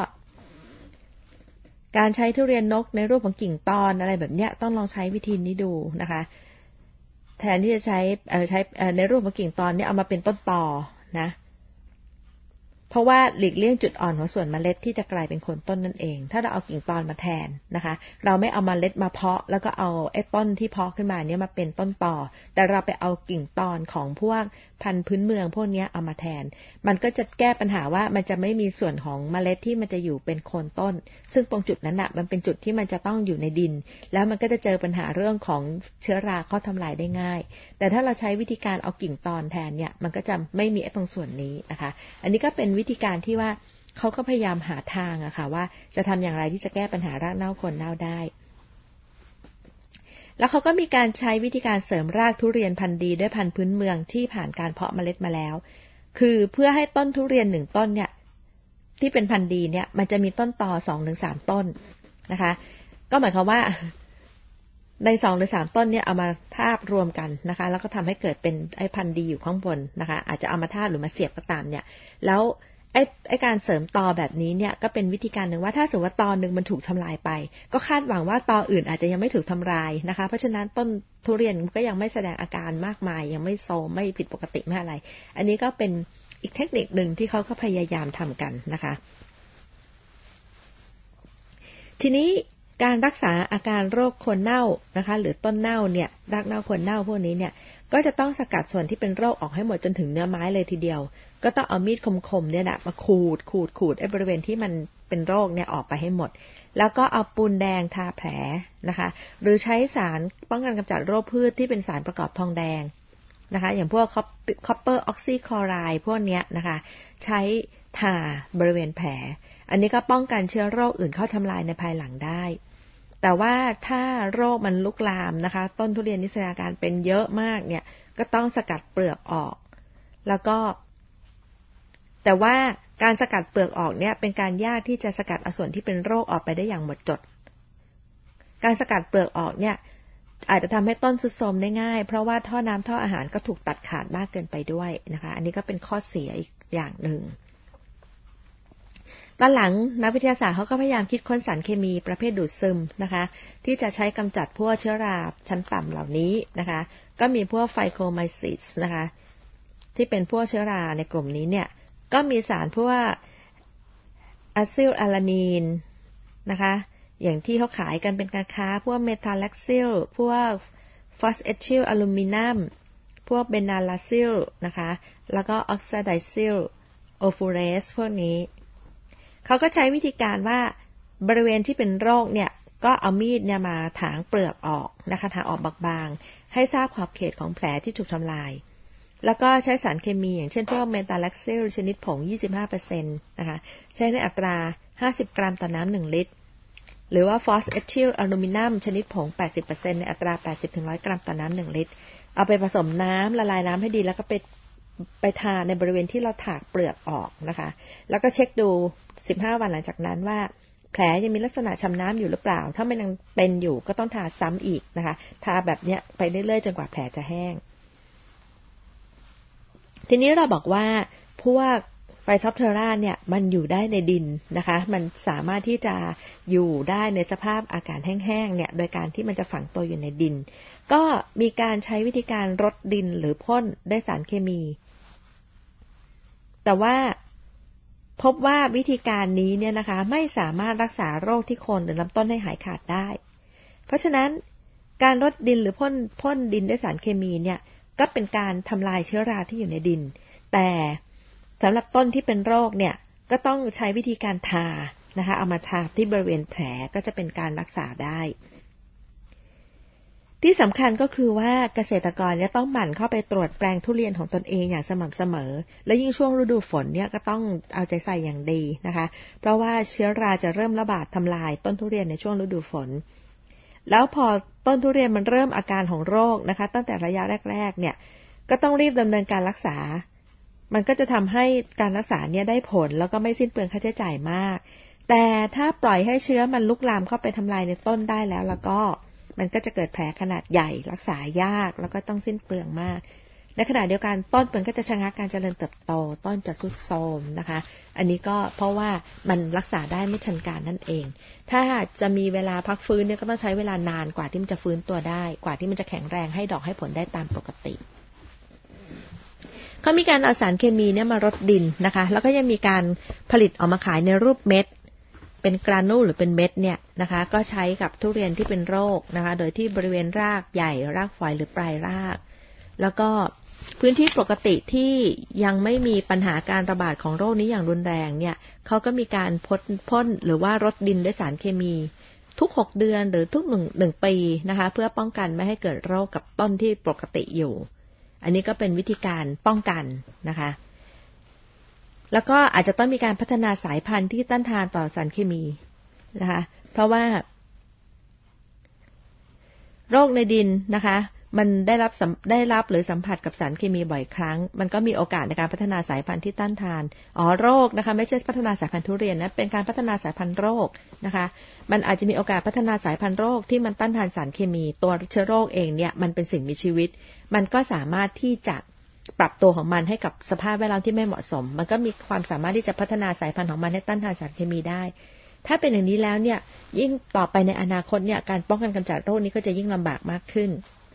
การใช้ทุเรียนนกในรูปของกิ่งตอนอะไรแบบเนี้ยต้องลองใช้วิธีนี้ดูนะคะแทนที่จะใช้เอ่อใช้เอ่อในรูปของกิ่งตอนเนี้ยเอามาเป็นต้นตอนะเพราะว่าหลีกเลี่ยงจุดอ่อนของส่วนเมล็ดที่จะกลายเป็นโคนต้นนั่นเองถ้าเราเอากิ่งตอนมาแทนนะคะเราไม่เอาเมล็ดมาเพาะแล้วก็เอาไอ้ต้นที่เพาะขึ้นมาเนี้ยมาเป็นต้นต่อแต่เราไปเอากิ่งตอนของพวกพันธุ์พื้นเมืองพวกนี้เอามาแทนมันก็จะแก้ปัญหาว่ามันจะไม่มีส่วนของเมล็ดที่มันจะอยู่เป็นโคนต้นซึ่งตรงจุดนั้นน่ะมันเป็นจุดที่มันจะต้องอยู่ในดินแล้วมันก็จะเจอปัญหาเรื่องของเชื้อราเข้าทำลายได้ง่ายแต่ถ้าเราใช้วิธีการเอากิ่งตอนแทนเนี่ยมันก็จะไม่มีไอ้ตรงส่วนนี้นะคะอันนี้ก็เป็นวิธีการที่ว่าเขาก็พยายามหาทางอะค่ะว่าจะทำอย่างไรที่จะแก้ปัญหารากเน่าโคนเน่าได้แล้วเขาก็มีการใช้วิธีการเสริมรากทุเรียนพันธุ์ดีด้วยพันธุ์พื้นเมืองที่ผ่านการเพาะเมล็ดมาแล้วคือเพื่อให้ต้นทุเรียนหนึ่งต้นเนี่ยที่เป็นพันธุ์ดีเนี่ยมันจะมีต้นตอ สองถึงสาม ต้นนะคะก็หมายความว่าในสองหรือสามต้นเนี่ยเอามาทาบรวมกันนะคะแล้วก็ทำให้เกิดเป็นไอ้พันธุ์ดีอยู่ข้างบนนะคะอาจจะเอามาทาบหรือมาเสียบก็ตามเนี่ยแล้วไอ้ไอ้การเสริมตอแบบนี้เนี่ยก็เป็นวิธีการหนึ่งว่าถ้าสมมติว่าตอหนึ่งมันถูกทำลายไปก็คาดหวังว่าตออื่นอาจจะยังไม่ถูกทำลายนะคะเพราะฉะนั้นต้นทุเรียนก็ยังไม่แสดงอาการมากมายยังไม่โทรมไม่ผิดปกติไม่อะไรอันนี้ก็เป็นอีกเทคนิคหนึ่งที่เขาก็พยายามทำกันนะคะทีนี้การรักษาอาการโรคโคนเน่านะคะหรือต้นเน่าเนี่ยรากเน่าโคนเน่าพวกนี้เนี่ยก็จะต้องสกัดส่วนที่เป็นโรคออกให้หมดจนถึงเนื้อไม้เลยทีเดียวก็ต้องเอามีดคมๆเนี่ยนะมาขูดขูดขูดไอ้บริเวณที่มันเป็นโรคเนี่ยออกไปให้หมดแล้วก็เอาปูนแดงทาแผลนะคะหรือใช้สารป้องกันกำจัดโรคพืชที่เป็นสารประกอบทองแดงนะคะอย่างพวกคอปเปอร์ออกซิคลอไรด์พวกเนี้ยนะคะใช้ทาบริเวณแผลอันนี้ก็ป้องกันเชื้อโรคอื่นเข้าทำลายในภายหลังได้แต่ว่าถ้าโรคมันลุกลามนะคะต้นทุเรียนนิสยาการเป็นเยอะมากเนี่ยก็ต้องสกัดเปลือกออกแล้วก็แต่ว่าการสกัดเปลือกออกเนี่ยเป็นการยากที่จะสกัดเอาส่วนที่เป็นโรคออกไปได้อย่างหมดจดการสกัดเปลือกออกเนี่ยอาจจะทำให้ต้นทรุดโทรมได้ง่ายเพราะว่าท่อน้ำท่ออาหารก็ถูกตัดขาดมากเกินไปด้วยนะคะอันนี้ก็เป็นข้อเสียอีกอย่างหนึ่งตอนหลังนักวิทยาศาสตร์เขาก็พยายามคิดค้นสารเคมีประเภทดูดซึมนะคะที่จะใช้กำจัดพวกเชื้อราชั้นต่ำเหล่านี้นะคะก็มีพวกไฟโคไมซิสนะคะที่เป็นพวกเชื้อราในกลุ่มนี้เนี่ยก็มีสารพวกอะซิลอะลานีนนะคะอย่างที่เขาขายกันเป็นการค้าพวกเมทาแล็กซิลพวกฟอสเอทิลอลูมิเนียมพวกเบนาลาซิลนะคะแล้วก็ออกซาไดซิลโอฟูเรสพวกนี้เขาก็ใช้วิธีการว่าบริเวณที่เป็นโรคเนี่ยก็เอามีดเนี่ยมาถางเปลือกออกนะคะถางออกบางๆให้ทราบขอบเขตของแผลที่ถูกทำลายแล้วก็ใช้สารเคมีอย่างเช่นพวกเมทาแล็กซิลชนิดผง ยี่สิบห้าเปอร์เซ็นต์ นะคะใช้ในอัตราห้าสิบกรัมต่อน้ำหนึ่งลิตรหรือว่าฟอสเอทิลอลูมิเนียมชนิดผง แปดสิบเปอร์เซ็นต์ ในอัตรา แปดสิบถึงหนึ่งร้อย กรัมต่อน้ำหนึ่งลิตรเอาไปผสมน้ำละลายน้ำให้ดีแล้วก็ไปไปทาในบริเวณที่เราถากเปลือกออกนะคะแล้วก็เช็คดูสิบห้าวันหลังจากนั้นว่าแผลยังมีลักษณะช้ำน้ำอยู่หรือเปล่าถ้ามันยังเป็นอยู่ก็ต้องทาซ้ำอีกนะคะทาแบบเนี้ยไปเรื่อยๆจนกว่าแผลจะแห้งทีนี้เราบอกว่าพวกไฟท็อปเทอราเนี่ยมันอยู่ได้ในดินนะคะมันสามารถที่จะอยู่ได้ในสภาพอากาศแห้งๆเนี่ยโดยการที่มันจะฝังตัวอยู่ในดินก็มีการใช้วิธีการรดดินหรือพ่นด้วยสารเคมีแต่ว่าพบว่าวิธีการนี้เนี่ยนะคะไม่สามารถรักษาโรคที่โคนหรือลำต้นให้หายขาดได้เพราะฉะนั้นการรดดินหรือพ่นพ่นดินด้วยสารเคมีเนี่ยก็เป็นการทำลายเชื้อราที่อยู่ในดินแต่สำหรับต้นที่เป็นโรคเนี่ยก็ต้องใช้วิธีการทานะคะเอามาทาที่บริเวณแผลก็จะเป็นการรักษาได้ที่สำคัญก็คือว่าเกษตรกรเนี่ยต้องหมั่นเข้าไปตรวจแปลงทุเรียนของตนเองอย่างสม่ำเสมอและยิ่งช่วงฤดูฝนเนี่ยก็ต้องเอาใจใส่อย่างดีนะคะเพราะว่าเชื้อราจะเริ่มระบาดทำลายต้นทุเรียนในช่วงฤดูฝนแล้วพอต้นทุเรียนมันเริ่มอาการของโรคนะคะตั้งแต่ระยะแรกๆเนี่ยก็ต้องรีบดำเนินการรักษามันก็จะทำให้การรักษาเนี่ยได้ผลแล้วก็ไม่สิ้นเปลืองค่าใช้จ่ายมากแต่ถ้าปล่อยให้เชื้อมันลุกลามเข้าไปทำลายในต้นได้แล้วแล้วก็มันก็จะเกิดแผลขนาดใหญ่รักษายากแล้วก็ต้องสิ้นเปลืองมากในขณะเดียวกันต้นมันก็จะชะงักการเจริญเติบโตต้นจะทรุดโทรมนะคะอันนี้ก็เพราะว่ามันรักษาได้ไม่ทันการนั่นเองถ้าจะมีเวลาพักฟื้นเนี่ยก็ต้องใช้เวลานานกว่าที่มันจะฟื้นตัวได้กว่าที่มันจะแข็งแรงให้ดอกให้ผลได้ตามปกติเขามีการเอาสารเคมีเนี่ยมารดดินนะคะแล้วก็ยังมีการผลิตออกมาขายในรูปเม็ดเป็นกรานูลหรือเป็นเม็ดเนี่ยนะคะก็ใช้กับทุเรียนที่เป็นโรคนะคะโดยที่บริเวณรากใหญ่รากฝอยหรือปลายรากแล้วก็พื้นที่ปกติที่ยังไม่มีปัญหาการระบาดของโรคนี้อย่างรุนแรงเนี่ยเขาก็มีการพ่นพ่นหรือว่ารดดินด้วยสารเคมีทุกหกเดือนหรือทุกหนึ่งหนึ่งปีนะคะเพื่อป้องกันไม่ให้เกิดโรคกับต้นที่ปกติอยู่อันนี้ก็เป็นวิธีการป้องกันนะคะแล้วก็อาจจะต้องมีการพัฒนาสายพันธุ์ที่ต้านทานต่อสารเคมีนะคะเพราะว่าโรคในดินนะคะมันได้รับได้รับหรือสัมผัสกับสารเคมีบ่อยครั้งมันก็มีโอกาสในการพัฒนาสายพันธุ์ที่ต้านทานอ๋อโรคนะคะไม่ใช่พัฒนาสายพันธุ์ทุเรียนนะเป็นการพัฒนาสายพันธุ์โรคนะคะมันอาจจะมีโอกาสพัฒนาสายพันธุ์โรคที่มันต้านทานสารเคมีตัวเชื้อโรคเองเนี่ยมันเป็นสิ่งมีชีวิตมันก็สามารถที่จะปรับตัวของมันให้กับสภาพแวดล้อมที่ไม่เหมาะสมมันก็มีความสามารถที่จะพัฒนาสายพันธุ์ของมันให้ต้านทานสารเคมีได้ถ้าเป็นอย่างนี้แล้วเนี่ยยิ่งต่อไปในอนาคตเนี่ยการป้องกันกำจัดโรคนี้ก็จะยิ่งลำบากมากขึ้น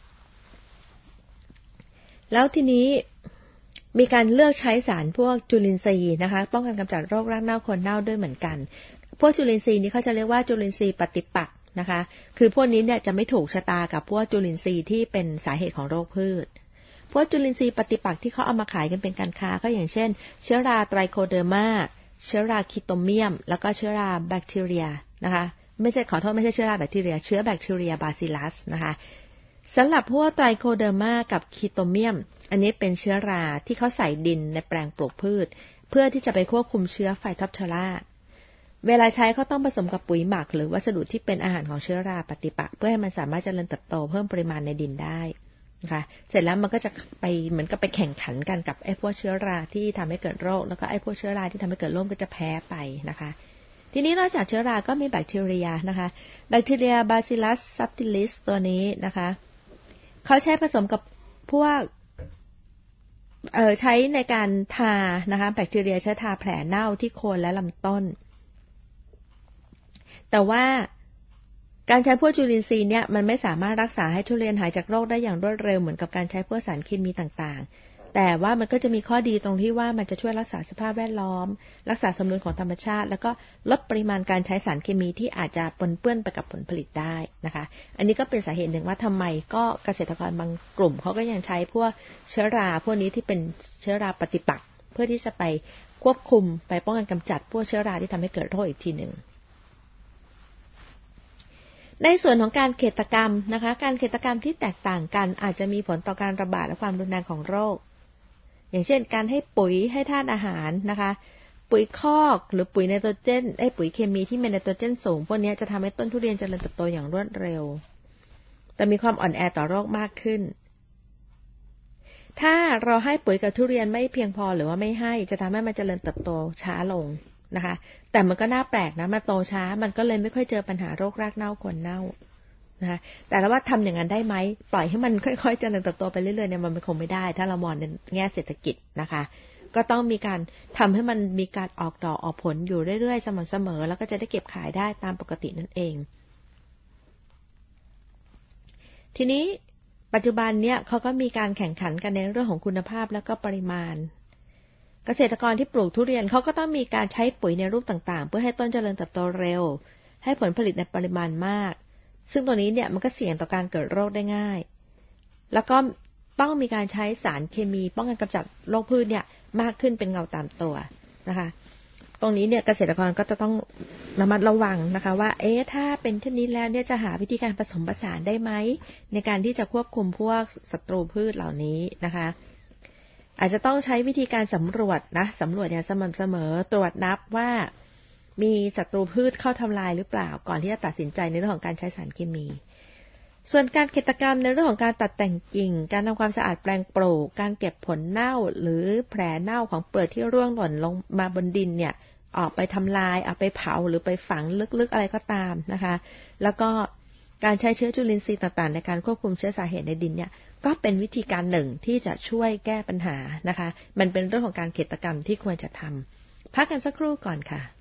แล้วทีนี้มีการเลือกใช้สารพวกจุลินทรีย์นะคะป้องกันกำจัดโรครากเน่าโคนเน่าด้วยเหมือนกันพวกจุลินทรีย์นี้เขาจะเรียกว่าจุลินทรีย์ปฏิปักษ์นะคะคือพวกนี้เนี่ยจะไม่ถูกชะตากับพวกจุลินทรีย์ที่เป็นสาเหตุของโรคพืชพวกจุลินทรีย์ปฏิปักษ์ที่เขาเอามาขายกันเป็นการค้าก็อย่างเช่นเชื้อราไตรโคเดอร์มาเชื้อราคิโตเมียมแล้วก็เชื้อราแบคทีเรียนะคะไม่ใช่ขอโทษไม่ใช่เชื้อราแบคทีเรียเชื้อแบคทีเรียบาซิลัสนะคะสำหรับพวกไตรโคเดอร์มากับคิโตเมียมอันนี้เป็นเชื้อราที่เขาใส่ดินในแปลงปลูกพืชเพื่อที่จะไปควบคุมเชื้อไฟท็อปเทอราเวลาใช้เขาต้องผสมกับปุ๋ยหมักหรือวัสดุที่เป็นอาหารของเชื้อราปฏิปักษ์เพื่อให้มันสามารถเจริญเติบโตเพิ่มปริมาณในดินได้นะคะเสร็จแล้วมันก็จะไปเหมือนกับไปแข่งขันกันกับไอ้พวกเชื้อราที่ทำให้เกิดโรคแล้วก็ไอ้พวกเชื้อราที่ทำให้เกิดโรคก็จะแพ้ไปนะคะทีนี้นอกจากเชื้อราก็มีแบคทีเรียนะคะแบคทีเรีย Bacillus subtilis ตัวนี้นะคะเขาใช้ผสมกับพวกเอ่อใช้ในการทานะคะแบคทีเรียใช้ทาแผลเน่าที่โคนและลำต้นแต่ว่าการใช้พวกจุลินทรีย์เนี่ยมันไม่สามารถรักษาให้ทุเรียนหายจากโรคได้อย่างรวดเร็วเหมือนกับการใช้พวกสารเคมีต่างๆแต่ว่ามันก็จะมีข้อดีตรงที่ว่ามันจะช่วยรักษาสภาพแวดล้อมรักษาสมดุลของธรรมชาติแล้วก็ลดปริมาณการใช้สารเคมีที่อาจจะปนเปื้อนไปกับผลผลิตได้นะคะอันนี้ก็เป็นสาเหตุหนึ่งว่าทำไมก็เกษตรกรบางกลุ่มเขาก็ยังใช้พวกเชื้อราพวกนี้ที่เป็นเชื้อราปฏิปักษ์เพื่อที่จะไปควบคุมไปป้องกันกำจัดพวกเชื้อราที่ทำให้เกิดโรคอีกทีหนึ่งในส่วนของการเกษตรกรรมนะคะการเกษตรกรรมที่แตกต่างกันอาจจะมีผลต่อการระบาดและความรุนแรงของโรคอย่างเช่นการให้ปุ๋ยให้ธาตุอาหารนะคะปุ๋ยคอกหรือปุ๋ยไนโตรเจนไอ้ปุ๋ยเคมีที่มีไนโตรเจนสูงพวกนี้จะทำให้ต้นทุเรียนเจริญเติบโตอย่างรวดเร็วแต่มีความอ่อนแอต่อโรคมากขึ้นถ้าเราให้ปุ๋ยกับทุเรียนไม่เพียงพอหรือว่าไม่ให้จะทำให้มันเจริญเติบโตช้าลงนะคะแต่มันก็น่าแปลกนะมันโตช้ามันก็เลยไม่ค่อยเจอปัญหาโรครากเน่าโคนเน่านะคะแต่ว่าทำอย่างนั้นได้ไหมปล่อยให้มันค่อยๆเจริญเติบโตไปเรื่อยๆเนี่ยมันคงไม่ได้ถ้าเรามองในแง่เศรษฐกิจนะคะก็ต้องมีการทำให้มันมีการออกดอกออกผลอยู่เรื่อยๆสม่ำเสมอแล้วก็จะได้เก็บขายได้ตามปกตินั่นเองทีนี้ปัจจุบันเนี่ยเขาก็มีการแข่งขันกันในเรื่องของคุณภาพแล้วก็ปริมาณเกษตรกรที่ปลูกทุเรียนเขาก็ต้องมีการใช้ปุ๋ยในรูปต่างๆเพื่อให้ต้นเจริญเติบโตเร็วให้ผลผลิตในปริมาณมากซึ่งตัวนี้เนี่ยมันก็เสี่ยงต่อการเกิดโรคได้ง่ายแล้วก็ต้องมีการใช้สารเคมีป้องกันกำจัดโรคพืชเนี่ยมากขึ้นเป็นเงาตามตัวนะคะตรงนี้เนี่ยเกษตรกรก็จะต้องระมัดระวังนะคะว่าเอ๊ะถ้าเป็นเช่นนี้แล้วเนี่ยจะหาวิธีการผสมผสานได้ไหมในการที่จะควบคุมพวกศัตรูพืชเหล่านี้นะคะอาจจะต้องใช้วิธีการสำรวจนะสำรวจอย่างสม่ำเสมอตรวจนับว่ามีศัตรูพืชเข้าทำลายหรือเปล่าก่อนที่จะตัดสินใจในเรื่องของการใช้สารเคมีส่วนการเกษตรกรรมในเรื่องของการตัดแต่งกิ่งการทำความสะอาดแปลงปลูกการเก็บผลเน่าหรือแผลเน่าของเปลือกที่ร่วงหล่นลงมาบนดินเนี่ยออกไปทำลายเอาไปเผาหรือไปฝังลึกๆอะไรก็ตามนะคะแล้วก็การใช้เชื้อจุลินทรีย์ต่างๆในการควบคุมเชื้อสาเหตุในดินเนี่ยก็เป็นวิธีการหนึ่งที่จะช่วยแก้ปัญหานะคะมันเป็นเรื่องของการเกษตรกรรมที่ควรจะทำพักกันสักครู่ก่อนค่ะ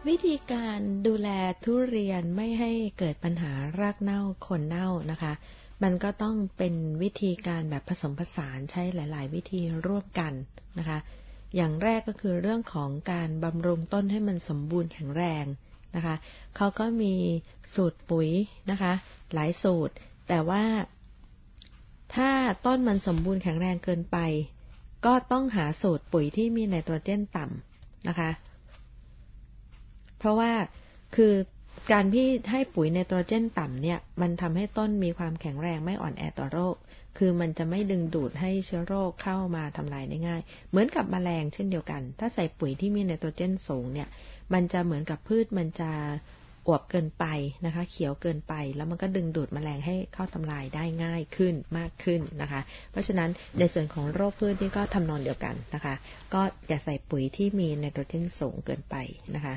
วิธีการดูแลทุเรียนไม่ให้เกิดปัญหารากเน่าโคนเน่านะคะมันก็ต้องเป็นวิธีการแบบผสมผสานใช้หลายๆวิธีร่วมกันนะคะอย่างแรกก็คือเรื่องของการบำรุงต้นให้มันสมบูรณ์แข็งแรงนะคะเขาก็มีสูตรปุ๋ยนะคะหลายสูตรแต่ว่าถ้าต้นมันสมบูรณ์แข็งแรงเกินไปก็ต้องหาสูตรปุ๋ยที่มีไนโตรเจนต่ำนะคะเพราะว่าคือการที่ให้ปุ๋ยไนโตรเจนต่ำเนี่ยมันทำให้ต้นมีความแข็งแรงไม่อ่อนแอต่อโรคคือมันจะไม่ดึงดูดให้เชื้อโรคเข้ามาทำลายได้ง่ายเหมือนกับแมลงเช่นเดียวกันถ้าใส่ปุ๋ยที่มีไนโตรเจนสูงเนี่ยมันจะเหมือนกับพืชมันจะอวบเกินไปนะคะเขียวเกินไปแล้วมันก็ดึงดูดแมลงให้เข้าทำลายได้ง่ายขึ้นมากขึ้นนะคะเพราะฉะนั้นในส่วนของโรคพืชนี่ก็ทำนองเดียวกันนะคะก็อย่าใส่ปุ๋ยที่มีไนโตรเจนสูงเกินไปนะคะ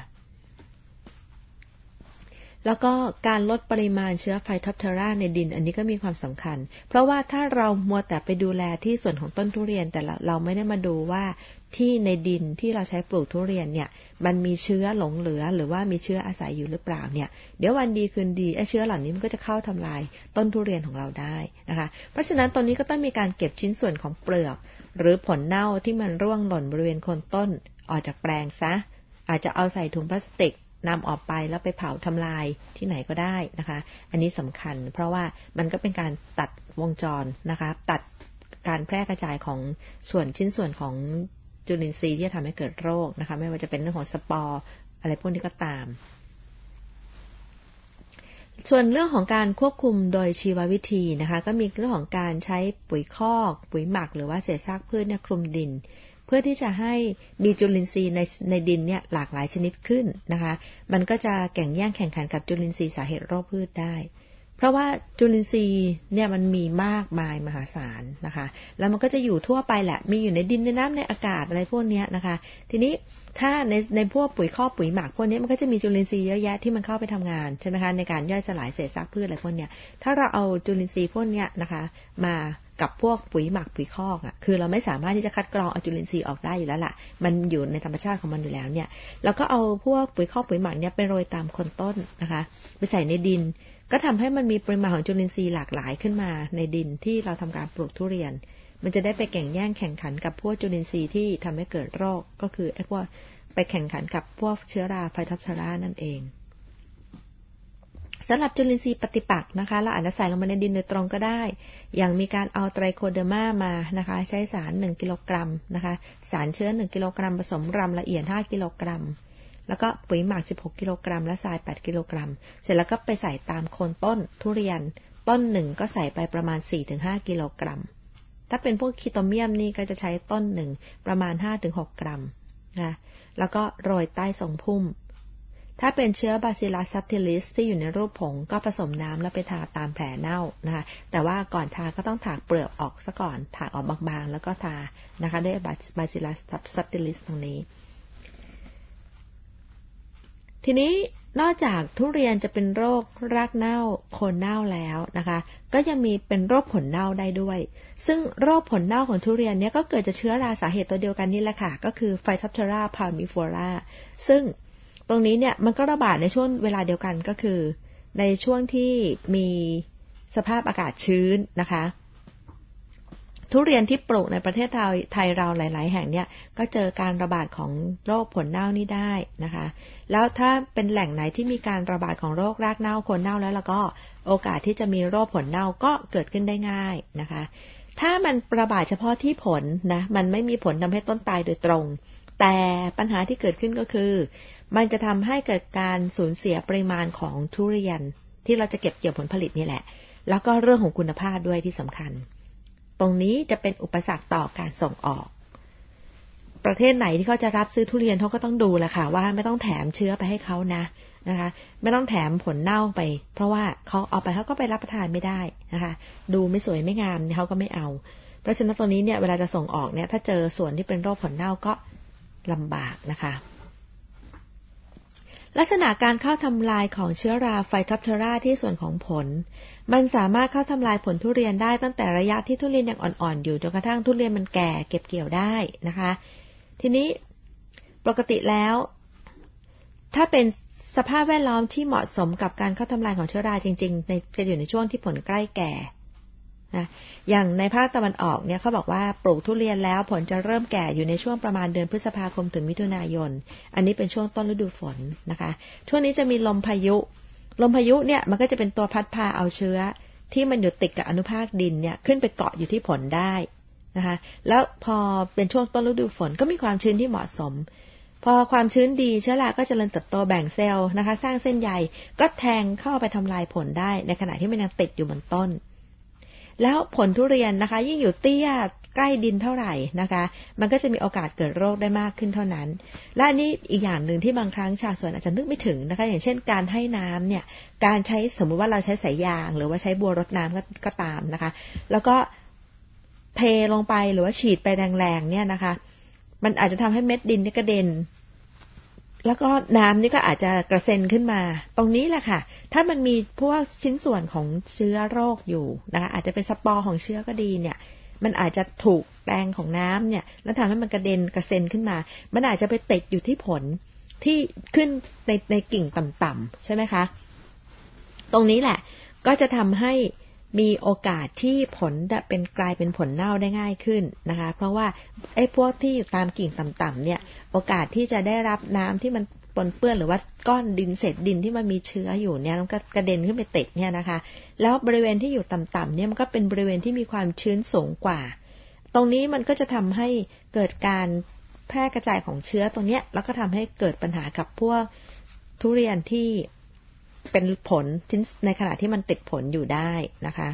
แล้วก็การลดปริมาณเชื้อไฟท็อปเทอราในดินอันนี้ก็มีความสำคัญเพราะว่าถ้าเรามัวแต่ไปดูแลที่ส่วนของต้นทุเรียนแต่เราไม่ได้มาดูว่าที่ในดินที่เราใช้ปลูกทุเรียนเนี่ยมันมีเชื้อหลงเหลือหรือว่ามีเชื้ออาศัยอยู่หรือเปล่าเนี่ยเดี๋ยววันดีคืนดีไอ้เชื้อเหล่านี้มันก็จะเข้าทำลายต้นทุเรียนของเราได้นะคะเพราะฉะนั้นตอนนี้ก็ต้องมีการเก็บชิ้นส่วนของเปลือกหรือผลเน่าที่มันร่วงหล่นบริเวณโคนต้นออกจากแปลงซะอาจจะเอาใส่ถุงพลาสติกนำออกไปแล้วไปเผาทำลายที่ไหนก็ได้นะคะอันนี้สำคัญเพราะว่ามันก็เป็นการตัดวงจรนะคะตัดการแพร่กระจายของส่วนชิ้นส่วนของจุลินทรีย์ที่จะทำให้เกิดโรคนะคะไม่ว่าจะเป็นเรื่องของสปอร์อะไรพวกนี้ก็ตามส่วนเรื่องของการควบคุมโดยชีววิธีนะคะก็มีเรื่องของการใช้ปุ๋ยคอกปุ๋ยหมักหรือว่าเศษซากพืชเนี่ยคลุมดินเพื่อที่จะให้มีจุลินทรีย์ในในดินเนี่ยหลากหลายชนิดขึ้นนะคะมันก็จะแข่งแย่งแข่งขันกับจุลินทรีย์สาเหตุโรคพืชได้เพราะว่าจุลินทรีย์เนี่ยมันมีมากมายมหาศาลนะคะแล้วมันก็จะอยู่ทั่วไปแหละมีอยู่ในดินในน้ำในอากาศอะไรพวกนี้นะคะทีนี้ถ้าในในพวกปุ๋ยคอกปุ๋ยหมักพวกนี้มันก็จะมีจุลินทรีย์เยอะแยะที่มันเข้าไปทำงานใช่ไหมคะในการย่อยสลายเศษซากพืชอะไรพวกนี้ถ้าเราเอาจุลินทรีย์พวกนี้นะคะมากับพวกปุ๋ยหมักปุ๋ยคอกอ่ะคือเราไม่สามารถที่จะคัดกรองเอาจุลินทรีย์ออกได้อยู่แล้วล่ะมันอยู่ในธรรมชาติของมันอยู่แล้วเนี่ยแล้วก็เอาพวกปุ๋ยคอกปุ๋ยหมักเนี่ยไปโรยตามโคนต้นนะคะไปใส่ในดินก็ทำให้มันมีปริมาณของจุลินทรีย์หลากหลายขึ้นมาในดินที่เราทำการปลูกทุเรียนมันจะได้ไปแข่งแย่งแข่งขันกับพวกจุลินทรีย์ที่ทำให้เกิดโรคก็คือไอ้พวกไปแข่งขันกับพวกเชื้อราไฟท็อปเทอรานั่นเองสำหรับจุลินทรีย์ปฏิปักษ์นะคะเราอาจจะใส่ลงมาในดินโดยตรงก็ได้อย่างมีการเอาไตรโคเดอร์มามานะคะใช้สารหนึ่งกิโลกรัมนะคะสารเชื้อหนึ่งกิโลกรัมผสมรำละเอียดห้ากิโลกรัมแล้วก็ปุ๋ยหมักสิบหกกิโลกรัมและทรายแปดกิโลกรัมเสร็จแล้วก็ไปใส่ตามโคนต้นทุเรียนต้นหนึ่งก็ใส่ไปประมาณ สี่ถึงห้า กิโลกรัมถ้าเป็นพวกคีโตเมียมนี่ก็จะใช้ต้นหนึ่งประมาณ ห้าถึงหก กรัมนะแล้วก็โรยใต้ทรงพุ่มถ้าเป็นเชื้อ Bacillus subtilis ที่อยู่ในรูปผงก็ผสมน้ำแล้วไปทาตามแผลเน่านะคะแต่ว่าก่อนทาก็ต้องถากเปลือกออกซะก่อนถากออกบางๆแล้วก็ทานะคะด้วย Bacillus subtilis ตรงนี้ทีนี้นอกจากทุเรียนจะเป็นโรครากเน่าโคนเน่าแล้วนะคะก็ยังมีเป็นโรคผลเน่าได้ด้วยซึ่งโรคผลเน่าของทุเรียนเนี้ยก็เกิดจากเชื้อราสาเหตุตัวเดียวกันนี่แหละค่ะก็คือ Phytophthora palmiflora ซึ่งตรงนี้เนี่ยมันก็ระบาดในช่วงเวลาเดียวกันก็คือในช่วงที่มีสภาพอากาศชื้นนะคะทุเรียนที่ปลูกในประเทศไทยไทยเราหลายๆแห่งเนี่ยก็เจอการระบาดของโรคผลเน่านี่ได้นะคะแล้วถ้าเป็นแหล่งไหนที่มีการระบาดของโรครากเน่าโคนเน่าแล้วแล้วก็โอกาสที่จะมีโรคผลเน่าก็เกิดขึ้นได้ง่ายนะคะถ้ามันระบาดเฉพาะที่ผลนะมันไม่มีผลทำให้ต้นตายโดยตรงแต่ปัญหาที่เกิดขึ้นก็คือมันจะทำให้เกิดการสูญเสียปริมาณของทุเรียนที่เราจะเก็บเกี่ยวผลผลิตนี่แหละแล้วก็เรื่องของคุณภาพด้วยที่สำคัญตรงนี้จะเป็นอุปสรรคต่อการส่งออกประเทศไหนที่เขาจะรับซื้อทุเรียนเขาก็ต้องดูแหละค่ะว่าไม่ต้องแถมเชื้อไปให้เขานะนะคะไม่ต้องแถมผลเน่าไปเพราะว่าเขาเอาไปเขาก็ไปรับประทานไม่ได้นะคะดูไม่สวยไม่งามเขาก็ไม่เอาเพราะฉะนั้นตรงนี้เนี่ยเวลาจะส่งออกเนี่ยถ้าเจอส่วนที่เป็นโรคผลเน่าก็ลำบากนะคะลักษณะการเข้าทำลายของเชื้อราไฟท็อปเทอราที่ส่วนของผลมันสามารถเข้าทำลายผลทุเรียนได้ตั้งแต่ระยะที่ทุเรียนยังอ่อนๆอยู่จนกระทั่งทุเรียนมันแก่เก็บเกี่ยวได้นะคะทีนี้ปกติแล้วถ้าเป็นสภาพแวดล้อมที่เหมาะสมกับการเข้าทำลายของเชื้อราจริงๆในจะอยู่ในช่วงที่ผลใกล้แก่นะอย่างในภาคตะวันออกเนี่ยเขาบอกว่าปลูกทุเรียนแล้วผลจะเริ่มแก่อยู่ในช่วงประมาณเดือนพฤษภาคมถึงมิถุนายนอันนี้เป็นช่วงต้นฤดูฝนนะคะช่วงนี้จะมีลมพายุลมพายุเนี่ยมันก็จะเป็นตัวพัดพาเอาเชื้อที่มันอยู่ติดกับอนุภาคดินเนี่ยขึ้นไปเกาะอยู่ที่ผลได้นะคะแล้วพอเป็นช่วงต้นฤดูฝนก็มีความชื้นที่เหมาะสมพอความชื้นดีเชื้อราก็จะเจริญเติบโตแบ่งเซลล์นะคะสร้างเส้นใยก็แทงเข้าไปทำลายผลได้ในขณะที่มันยังติดอยู่บนต้นแล้วผลทุเรียนนะคะยิ่งอยู่เตี้ยใกล้ดินเท่าไหร่นะคะมันก็จะมีโอกาสเกิดโรคได้มากขึ้นเท่านั้นและนี่อีกอย่างหนึ่งที่บางครั้งชาวสวนอาจจะนึกไม่ถึงนะคะอย่างเช่นการให้น้ำเนี่ยการใช้สมมุติว่าเราใช้สายยางหรือว่าใช้บัวรดน้ำก็ก็ตามนะคะแล้วก็เทลงไปหรือว่าฉีดไปแรงๆเนี่ยนะคะมันอาจจะทำให้เม็ดดินนี่กระเด็นแล้วก็น้ำนี่ก็อาจจะกระเซ็นขึ้นมาตรงนี้แหละค่ะถ้ามันมีพวกชิ้นส่วนของเชื้อโรคอยู่นะคะอาจจะเป็นสปอร์ของเชื้อก็ดีเนี่ยมันอาจจะถูกแรงของน้ำเนี่ยแล้วทำให้มันกระเด็นกระเซ็นขึ้นมามันอาจจะไปติดอยู่ที่ผลที่ขึ้นในในกิ่งต่ำๆใช่ไหมคะตรงนี้แหละก็จะทำให้มีโอกาสที่ผลจะเป็นกลายเป็นผลเน่าได้ง่ายขึ้นนะคะเพราะว่าไอ้พวกที่อยู่ตามกิ่งต่ำๆเนี่ยโอกาสที่จะได้รับน้ำที่มันปนเปื้อนหรือว่าก้อนดินเศษดินที่มันมีเชื้ออยู่เนี่ยมันก็กระเด็นขึ้นไปติดเนี่ยนะคะแล้วบริเวณที่อยู่ต่ำๆเนี่ยมันก็เป็นบริเวณที่มีความชื้นสูงกว่าตรงนี้มันก็จะทำให้เกิดการแพร่กระจายของเชื้อตรงนี้แล้วก็ทำให้เกิดปัญหากับพวกทุเรียนที่เป็นผลในขณะที่มันติดผลอยู่ได้นะคะ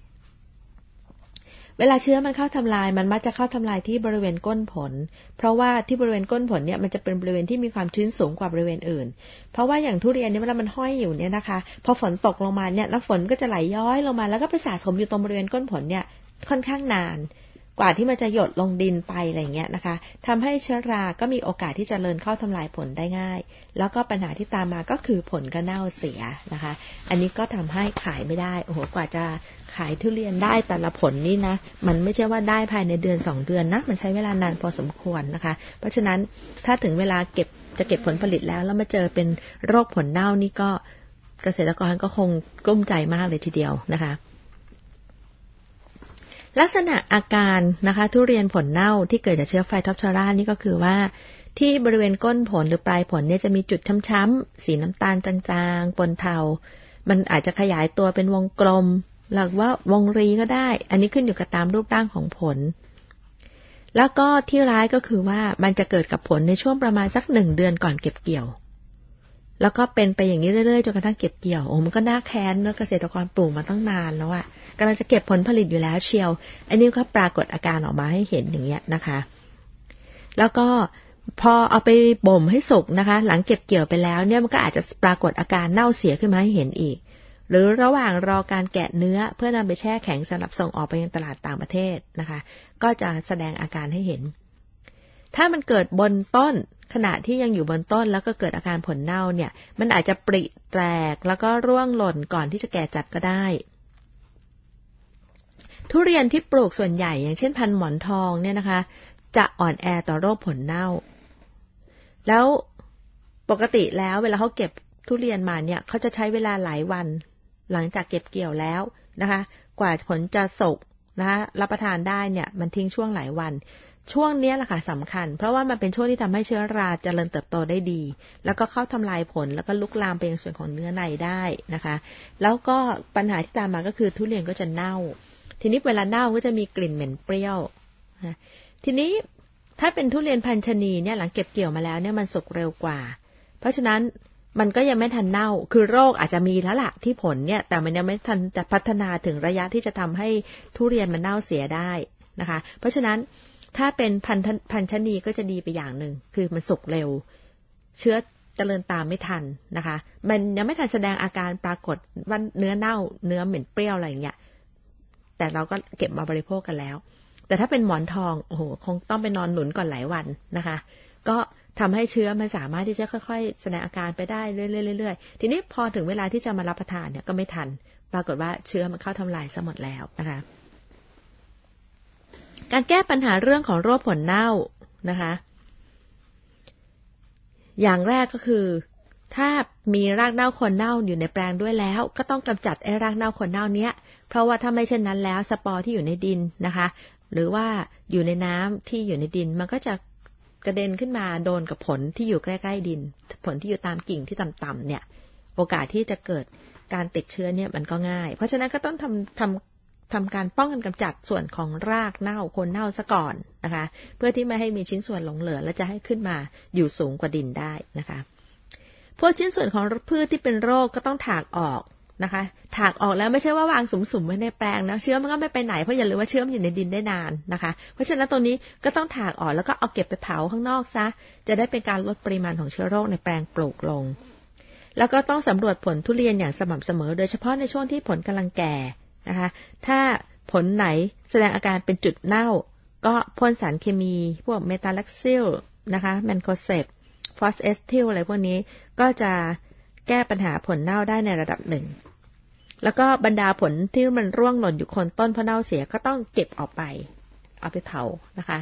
เวลาเชื้อมันเข้าทำลายมันมักจะเข้าทำลายที่บริเวณก้นผลเพราะว่าที่บริเวณก้นผลเนี่ยมันจะเป็นบริเวณที่มีความชื้นสูงกว่าบริเวณอื่นเพราะว่าอย่างทุเรียนเนี่ยเวลามันห้อยอยู่เนี่ยนะคะพอฝนตกลงมาเนี่ยน้ำฝนก็จะไหลย้อยลงมาแล้วก็ไปสะสมอยู่ตรงบริเวณก้นผลเนี่ยค่อนข้างนานกว่าที่มันจะหยดลงดินไปอะไรเงี้ยนะคะทำให้เชื้อราก็มีโอกาสที่จะเจริญเข้าทำลายผลได้ง่ายแล้วก็ปัญหาที่ตามมาก็คือผลก็เน่าเสียนะคะอันนี้ก็ทำให้ขายไม่ได้โอ้โหกว่าจะขายทุเรียนได้แต่ละผลนี่นะมันไม่ใช่ว่าได้ภายในเดือนสองเดือนนะมันใช้เวลานานพอสมควรนะคะเพราะฉะนั้นถ้าถึงเวลาเก็บจะเก็บผลผลิตแล้วแล้วมาเจอเป็นโรคผลเน่านี่ก็เกษตรกรก็คงกลุ้มใจมากเลยทีเดียวนะคะลักษณะอาการนะคะทุเรียนผลเน่าที่เกิดจากเชื้อไฟท็อปทอรานี่ก็คือว่าที่บริเวณก้นผลหรือปลายผลเนี่ยจะมีจุดช้ำๆสีน้ำตาลจางๆปนเทามันอาจจะขยายตัวเป็นวงกลมหรือว่าวงรีก็ได้อันนี้ขึ้นอยู่กับตามรูปร่างของผลแล้วก็ที่ร้ายก็คือว่ามันจะเกิดกับผลในช่วงประมาณสักหนึ่งเดือนก่อนเก็บเกี่ยวแล้วก็เป็นไปอย่างนี้เรื่อยๆจนกระทั่งเก็บเกี่ยวโอ้มันก็น่าแค้นเนอะเกษตรกรปลูกมาตั้งนานแล้วอะกำลังจะเก็บผลผลิตอยู่แล้วเชียวอันนี้ก็ปรากฏอาการออกมาให้เห็นอย่างเงี้ยนะคะแล้วก็พอเอาไปบ่มให้สุกนะคะหลังเก็บเกี่ยวไปแล้วเนี่ยมันก็อาจจะปรากฏอาการเน่าเสียขึ้นมาให้เห็นอีกหรือระหว่างรอการแกะเนื้อเพื่อนำไปแช่แข็งสำหรับส่งออกไปยังตลาดต่างประเทศนะคะก็จะแสดงอาการให้เห็นถ้ามันเกิดบนต้นขณะที่ยังอยู่บนต้นแล้วก็เกิดอาการผลเน่าเนี่ยมันอาจจะปริแตกแล้วก็ร่วงหล่นก่อนที่จะแก่จัดก็ได้ทุเรียนที่ปลูกส่วนใหญ่อย่างเช่นพันธุ์หมอนทองเนี่ยนะคะจะอ่อนแอต่อโรคผลเน่าแล้วปกติแล้วเวลาเขาเก็บทุเรียนมาเนี่ยเขาจะใช้เวลาหลายวันหลังจากเก็บเกี่ยวแล้วนะคะกว่าผลจะสุกนะคะรับประทานได้เนี่ยมันทิ้งช่วงหลายวันช่วงนี้แหละค่ะสำคัญเพราะว่ามันเป็นช่วงที่ทำให้เชื้อราเจริญเติบโตได้ดีแล้วก็เข้าทำลายผลแล้วก็ลุกลามไปยังส่วนของเนื้อในได้นะคะแล้วก็ปัญหาที่ตามมาก็คือทุเรียนก็จะเน่าทีนี้เวลาเน่าก็จะมีกลิ่นเหม็นเปรี้ยวทีนี้ถ้าเป็นทุเรียนพันชนีเนี่ยหลังเก็บเกี่ยวมาแล้วเนี่ยมันสุกเร็วกว่าเพราะฉะนั้นมันก็ยังไม่ทันเน่าคือโรคอาจจะมีแล้วล่ะที่ผลเนี่ยแต่มันยังไม่ทันจะพัฒนาถึงระยะที่จะทำให้ทุเรียนมันเน่าเสียได้นะคะเพราะฉะนั้นถ้าเป็นพันพันชนีก็จะดีไปอย่างหนึ่งคือมันสุกเร็วเชื้อเจริญตามไม่ทันนะคะมันยังไม่ทันแสดงอาการปรากฏว่าเนื้อเน่าเนื้อเหม็นเปรี้ยวอะไรอย่างเงี้ยแต่เราก็เก็บมาบริโภคกันแล้วแต่ถ้าเป็นหมอนทองโอ้โหคงต้องไปนอนหนุนก่อนหลายวันนะคะก็ทำให้เชื้อมันสามารถที่จะค่อยๆแสดงอาการไปได้เรื่อยๆทีนี้พอถึงเวลาที่จะมารับประทานเนี่ยก็ไม่ทันปรากฏว่าเชื้อมันเข้าทำลายซะหมดแล้วนะคะการแก้ปัญหาเรื่องของโรคผลเน่านะคะอย่างแรกก็คือถ้ามีรากเน่าโคนเน่าอยู่ในแปลงด้วยแล้วก็ต้องกำจัดไอ้รากเน่าโคนเน่าเนี้ยเพราะว่าถ้าไม่เช่นนั้นแล้วสปอร์ที่อยู่ในดินนะคะหรือว่าอยู่ในน้ำที่อยู่ในดินมันก็จะกระเด็นขึ้นมาโดนกับผลที่อยู่ใกล้ๆดินผลที่อยู่ตามกิ่งที่ต่ำๆเนี่ยโอกาสที่จะเกิดการติดเชื้อเนี่ยมันก็ง่ายเพราะฉะนั้นก็ต้องทำทำทำการป้องกันกำจัดส่วนของรากเน่าโคนเน่าซะก่อนนะคะเพื่อที่ไม่ให้มีชิ้นส่วนหลงเหลือและจะให้ขึ้นมาอยู่สูงกว่าดินได้นะคะพวกชิ้นส่วนของพืชที่เป็นโรคก็ต้องถากออกนะคะถากออกแล้วไม่ใช่ว่าวางสุ่มๆไว้ในแปลงนะเชื้อมันก็ไม่ไปไหนเพราะอย่าลืมว่าเชื้อมันอยู่ในดินได้นานนะคะเพราะฉะนั้นตรงนี้ก็ต้องถากออกแล้วก็เอาเก็บไปเผาข้างนอกซะจะได้เป็นการลดปริมาณของเชื้อโรคในแปลงปลูกลงแล้วก็ต้องสำรวจผลทุเรียนอย่างสม่ำเสมอโดยเฉพาะในช่วงที่ผลกำลังแก่นะคะถ้าผลไหนแสดงอาการเป็นจุดเน่าก็พ่นสารเคมีพวกเมทาแล็กซิลนะคะแมนโคเซปฟอสเอสทิลอะไรพวกนี้ก็จะแก้ปัญหาผลเน่าได้ในระดับหนึ่งแล้วก็บรรดาผลที่มันร่วงหล่นอยู่โคนต้นเพราะเน่าเสียก็ต้องเก็บออกไปเอาไปเผานะคะ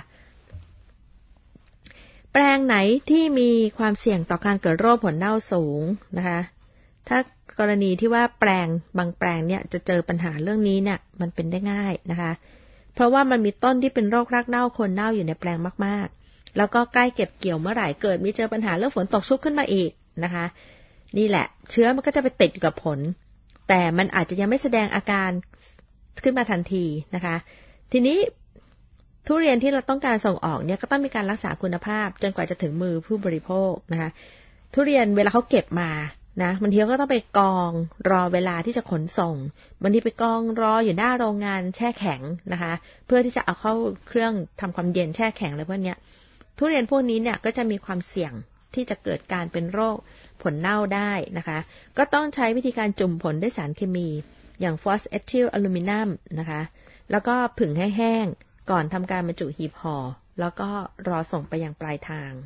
แปลงไหนที่มีความเสี่ยงต่อการเกิดโรคผลเน่าสูงนะคะถ้ากรณีที่ว่าแปลงบางแปลงเนี่ยจะเจอปัญหาเรื่องนี้เนี่ยมันเป็นได้ง่ายนะคะเพราะว่ามันมีต้นที่เป็นโรครากเน่าโคนเน่าอยู่ในแปลงมากๆแล้วก็ใกล้เก็บเกี่ยวเมื่อไหร่เกิดมีเจอปัญหาเรื่องฝนตกชุกขึ้นมาอีกนะคะนี่แหละเชื้อมันก็จะไปติดอยู่กับผลแต่มันอาจจะยังไม่แสดงอาการขึ้นมาทันทีนะคะทีนี้ทุเรียนที่เราต้องการส่งออกเนี่ยก็ต้องมีการรักษาคุณภาพจนกว่าจะถึงมือผู้บริโภคนะคะทุเรียนเวลาเขาเก็บมานะบางทีก็ต้องไปกองรอเวลาที่จะขนส่งบางทีไปกองรออยู่หน้าโรงงานแช่แข็งนะคะเพื่อที่จะเอาเข้าเครื่องทำความเย็นแช่แข็งอะไรพวกนี้ทุเรียนพวกนี้เนี่ยก็จะมีความเสี่ยงที่จะเกิดการเป็นโรคผลเน่าได้นะคะก็ต้องใช้วิธีการจุ่มผลด้วยสารเคมีอย่างฟอสเอทิลอลูมิเนียมนะคะแล้วก็ผึ่งให้แห้งก่อนทำการบรรจุหีบห่อแล้วก็รอส่งไปยังปลายทาง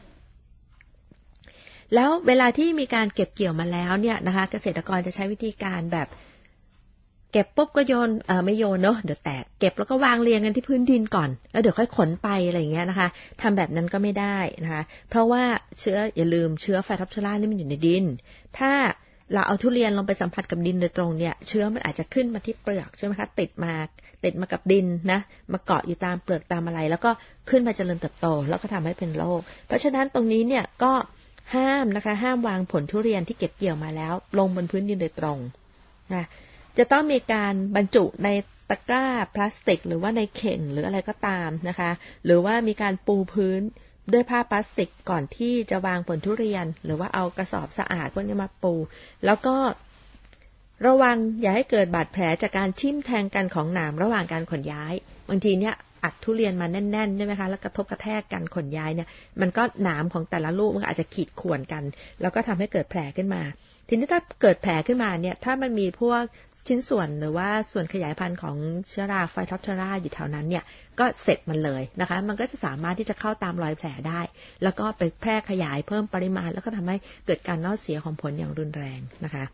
แล้วเวลาที่มีการเก็บเกี่ยวมาแล้วเนี่ยนะคะเกษตรกรจะใช้วิธีการแบบเก็บปุ๊บก็โยนเออไม่โยนเนอะเดี๋ยวแตกเก็บแล้วก็วางเรียงกันที่พื้นดินก่อนแล้วเดี๋ยวค่อยขนไปอะไรอย่างเงี้ยนะคะทำแบบนั้นก็ไม่ได้นะคะเพราะว่าเชื้ออย่าลืมเชื้อไฟท็อปเชอรานี่มันอยู่ในดินถ้าเราเอาทุเรียนลงไปสัมผัสกับดินโดยตรงเนี่ยเชื้อมันอาจจะขึ้นมาที่เปลือกใช่ไหมคะติดมาติดมากับดินนะมาเกาะอยู่ตามเปลือกตามอะไรแล้วก็ขึ้นมาเจริญเติบโตแล้วก็ทำให้เป็นโรคเพราะฉะนั้นตรงนี้เนี่ยก็ห้ามนะคะห้ามวางผลทุเรียนที่เก็บเกี่ยวมาแล้วลงบนพื้นดินโดยตรงนะจะต้องมีการบรรจุในตะกร้าพลาสติกหรือว่าในเข่งหรืออะไรก็ตามนะคะหรือว่ามีการปูพื้นด้วยผ้าพลาสติกก่อนที่จะวางผลทุเรียนหรือว่าเอากระสอบสะอาดพวกนี้มาปูแล้วก็ระวังอย่าให้เกิดบาดแผลจากการทิ่มแทงกันของหนามระหว่างการขนย้ายบางทีเนี่ยอัดทุเรียนมาแน่นๆใช่ไหมคะแล้วกระทบกระแทกกันขนย้ายเนี่ยมันก็หนามของแต่ละลูกมันอาจจะขีดข่วนกันแล้วก็ทำให้เกิดแผลขึ้นมาทีนี้ถ้าเกิดแผลขึ้นมาเนี่ยถ้ามันมีพวกชิ้นส่วนหรือว่าส่วนขยายพันธุ์ของเชื้อราไฟท็อปเชอราอยู่แถวนั้นเนี่ยก็เสร็จมันเลยนะคะมันก็จะสามารถที่จะเข้าตามรอยแผลได้แล้วก็ไปแพร่ขยายเพิ่มปริมาณแล้วก็ทำให้เกิดการเน่าเสียของผลอย่างรุนแรงนะคะ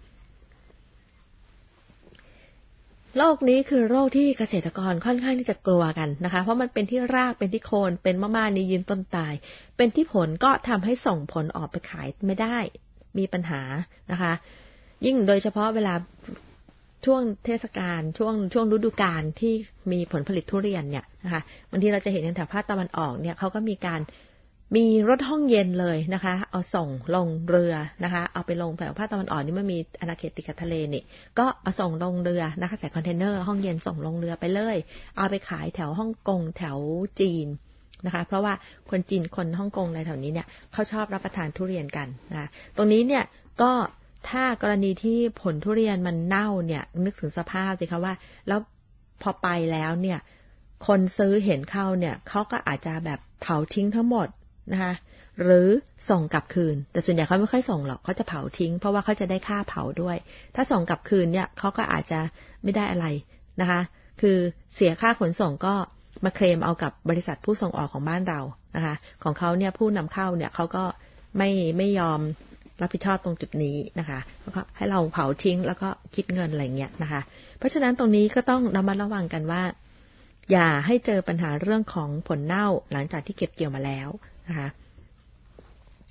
โรคนี้คือโรคที่เกษตรกรค่อนข้างที่จะกลัวกันนะคะเพราะมันเป็นที่รากเป็นที่โคนเป็นมะม่าในยืนต้นตายเป็นที่ผลก็ทำให้ส่งผลออกไปขายไม่ได้มีปัญหานะคะยิ่งโดยเฉพาะเวลาช่วงเทศกาลช่วงช่วงฤดูกาลที่มีผลผลิตทุเรียนเนี่ยนะคะบางทีเราจะเห็นในแถบภาคตะวันออกเนี่ยเขาก็มีการมีรถห้องเย็นเลยนะคะเอาส่งลงเรือนะคะเอาไปลงแถวภาคตะวันออกนี่มันมีอาณาเขตติดกับทะเลนี่ก็เอาส่งลงเรือนะคะใส่คอนเทนเนอร์ห้องเย็นส่งลงเรือไปเลยเอาไปขายแถวฮ่องกงแถวจีนนะคะเพราะว่าคนจีนคนฮ่องกงอะไรแถวนี้เนี่ยเขาชอบรับประทานทุเรียนกันนะตรงนี้เนี่ยก็ถ้ากรณีที่ผลทุเรียนมันเน่าเนี่ยนึกถึงสภาพสิคะว่าแล้วพอไปแล้วเนี่ยคนซื้อเห็นเข้าเนี่ยเขาก็อาจจะแบบเผาทิ้งทั้งหมดนะคะหรือส่งกลับคืนแต่ส่วนใหญ่เขาไม่ค่อยส่งหรอกเขาจะเผาทิ้งเพราะว่าเขาจะได้ค่าเผาด้วยถ้าส่งกลับคืนเนี่ยเขาก็อาจจะไม่ได้อะไรนะคะคือเสียค่าขนส่งก็มาเคลมเอากับบริษัทผู้ส่งออกของบ้านเรานะคะของเขาเนี่ยผู้นำเข้าเนี่ยเขาก็ไม่ไม่ยอมรับผิดชอบตรงจุดนี้นะคะแล้วก็ให้เราเผาทิ้งแล้วก็คิดเงินอะไรเงี้ยนะคะเพราะฉะนั้นตรงนี้ก็ต้องระมัดระวังกันว่าอย่าให้เจอปัญหาเรื่องของผลเน่าหลังจากที่เก็บเกี่ยวมาแล้วนะคะ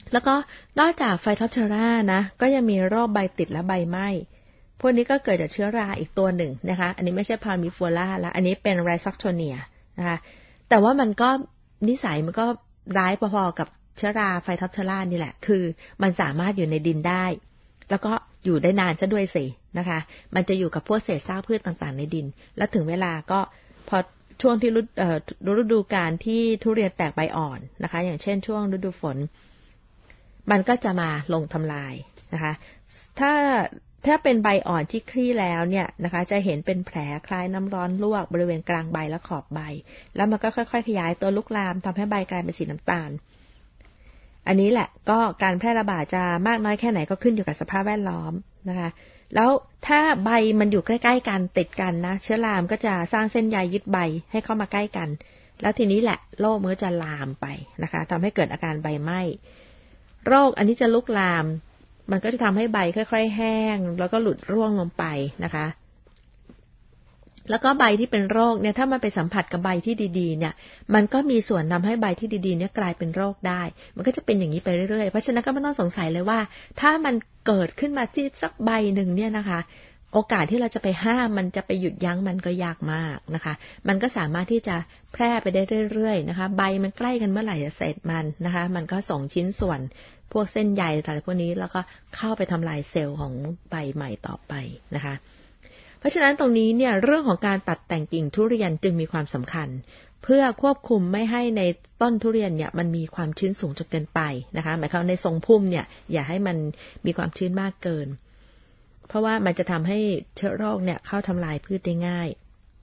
แล้วก็นอกจากไฟท็อปเทอรานะก็ยังมีโรคใบติดและใบไหม้พวกนี้ก็เกิดจากเชื้อราอีกตัวหนึ่งนะคะอันนี้ไม่ใช่พารามิโฟล่าแล้วอันนี้เป็นไรซอกโทเนียนะคะแต่ว่ามันก็นิสัยมันก็ร้ายพอๆกับเชื้อราไฟท็อปเทอรานี่แหละคือมันสามารถอยู่ในดินได้แล้วก็อยู่ได้นานซะด้วยสินะคะมันจะอยู่กับพวกเศษซากพืชต่างๆในดินแล้วถึงเวลาก็พอช่วงที่ฤดูเอ่อฤดูกาลที่ทุเรียนแตกใบอ่อนนะคะอย่างเช่นช่วงฤดูฝนมันก็จะมาลงทำลายนะคะถ้าถ้าเป็นใบอ่อนที่คลี่แล้วเนี่ยนะคะจะเห็นเป็นแผลคล้ายน้ำร้อนลวกบริเวณกลางใบและขอบใบแล้วมันก็ค่อยๆขยายตัวลุกลามทำให้ใบกลายเป็นสีน้ำตาลอันนี้แหละก็การแพร่ระบาดจะมากน้อยแค่ไหนก็ขึ้นอยู่กับสภาพแวดล้อมนะคะแล้วถ้าใบมันอยู่ใกล้ๆกันติดกันนะเชื้อรามก็จะสร้างเส้นใยยึดใบให้เข้ามาใกล้กันแล้วทีนี้แหละโรคมันก็จะลามไปนะคะทำให้เกิดอาการใบไหม้โรคอันนี้จะลุกลามมันก็จะทำให้ใบค่อยๆแห้งแล้วก็หลุดร่วงลงไปนะคะแล้วก็ใบที่เป็นโรคเนี่ยถ้ามันไปสัมผัสกับใบที่ดีๆเนี่ยมันก็มีส่วนทำให้ใบที่ดีๆเนี่ยกลายเป็นโรคได้มันก็จะเป็นอย่างนี้ไปเรื่อยๆเพราะฉะนั้นก็ไม่ต้องสงสัยเลยว่าถ้ามันเกิดขึ้นมาที่สักใบหนึ่งเนี่ยนะคะโอกาสที่เราจะไปห้ามมันจะไปหยุดยั้งมันก็ยากมากนะคะมันก็สามารถที่จะแพร่ไปได้เรื่อยๆนะคะใบมันใกล้กันเมื่อไหร่จะเสร็จมันนะคะมันก็ส่งชิ้นส่วนพวกเส้นใยอะไรพวกนี้แล้วก็เข้าไปทำลายเซลล์ของใบใหม่ต่อไปนะคะเพราะฉะนั้นตรงนี้เนี่ยเรื่องของการตัดแต่งกิ่งทุเรียนจึงมีความสำคัญเพื่อควบคุมไม่ให้ในต้นทุเรียนเนี่ยมันมีความชื้นสูงจนเกินไปนะคะหมายความในทรงพุ่มเนี่ยอย่าให้มันมีความชื้นมากเกินเพราะว่ามันจะทำให้เชื้อโรคเนี่ยเข้าทำลายพืชได้ง่าย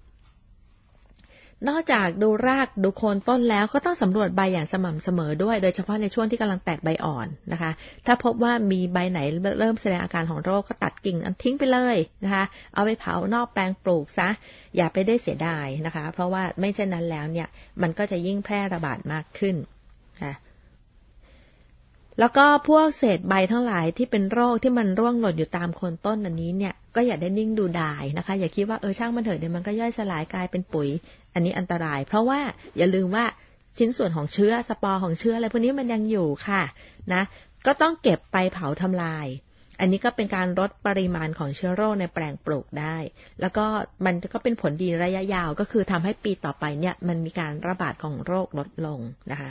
นอกจากดูรากดูโคนต้นแล้วก็ต้องสำรวจใบอย่างสม่ำเสมอด้วยโดยเฉพาะในช่วงที่กำลังแตกใบอ่อนนะคะถ้าพบว่ามีใบไหนเริ่มแสดงอาการของโรคก็ตัดกิ่งอันทิ้งไปเลยนะคะเอาไปเผานอกแปลงปลูกซะอย่าไปได้เสียดายนะคะเพราะว่าไม่เช่นนั้นแล้วเนี่ยมันก็จะยิ่งแพร่ระบาดมากขึ้นค่ะแล้วก็พวกเศษใบทั้งหลายที่เป็นโรคที่มันร่วงหล่นอยู่ตามโคนต้นอันนี้เนี่ยก็อย่าได้นิ่งดูดายนะคะอย่าคิดว่าเออช่างมันเถอะเดี๋ยวมันก็ย่อยสลายกลายเป็นปุ๋ยอันนี้อันตรายเพราะว่าอย่าลืมว่าชิ้นส่วนของเชื้อสปอร์ของเชื้ออะไรพวกนี้มันยังอยู่ค่ะนะก็ต้องเก็บไปเผาทำลายอันนี้ก็เป็นการลดปริมาณของเชื้อโรคในแปลงปลูกได้แล้วก็มันก็เป็นผลดีระยะยาวก็คือทำให้ปีต่อไปเนี่ยมันมีการระบาดของโรคลดลงนะคะ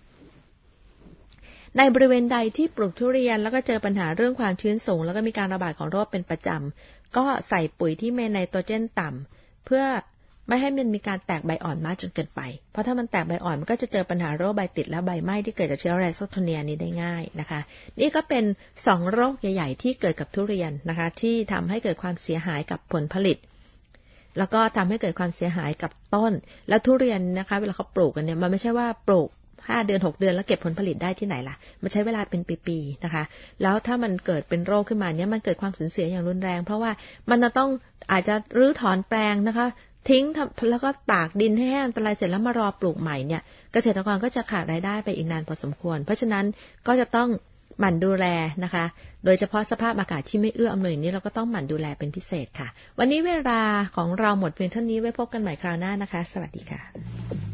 ในบริเวณใดที่ปลูกทุเรียนแล้วก็เจอปัญหาเรื่องความชื้นสูงแล้วก็มีการระบาดของโรคเป็นประจำก็ใส่ปุ๋ยที่มีไนโตรเจนต่ำเพื่อไม่ให้มันมีการแตกใบอ่อนมากจนเกินไปเพราะถ้ามันแตกใบอ่อนมันก็จะเจอปัญหาโรคใบติดและใบไหม้ที่เกิดจากเชื้อไรโซโทเนียนี้ได้ง่ายนะคะนี่ก็เป็นสองโรคใหญ่ๆที่เกิดกับทุเรียนนะคะที่ทำให้เกิดความเสียหายกับผลผลิตแล้วก็ทำให้เกิดความเสียหายกับต้นและทุเรียนนะคะเวลาเขาปลูกกันเนี่ยมันไม่ใช่ว่าปลูกห้าเดือนหกเดือนแล้วเก็บผลผลิตได้ที่ไหนล่ะมันใช้เวลาเป็นปีๆนะคะแล้วถ้ามันเกิดเป็นโรคขึ้นมาเนี่ยมันเกิดความสูญเสียอย่างรุนแรงเพราะว่ามันจะต้องอาจจะรื้อถอนแปลงนะคะทิ้งแล้วก็ตากดินให้แห้งอันตรายเสร็จแล้วมารอปลูกใหม่เนี่ยเกษตรกรก็จะขาดรายได้ไปอีกนานพอสมควรเพราะฉะนั้นก็จะต้องหมั่นดูแลนะคะโดยเฉพาะสภาพอากาศที่ไม่เอื้ออำนวยนี้เราก็ต้องหมั่นดูแลเป็นพิเศษค่ะวันนี้เวลาของเราหมดเพียงเท่านี้ไว้พบกันใหม่คราวหน้านะคะสวัสดีค่ะ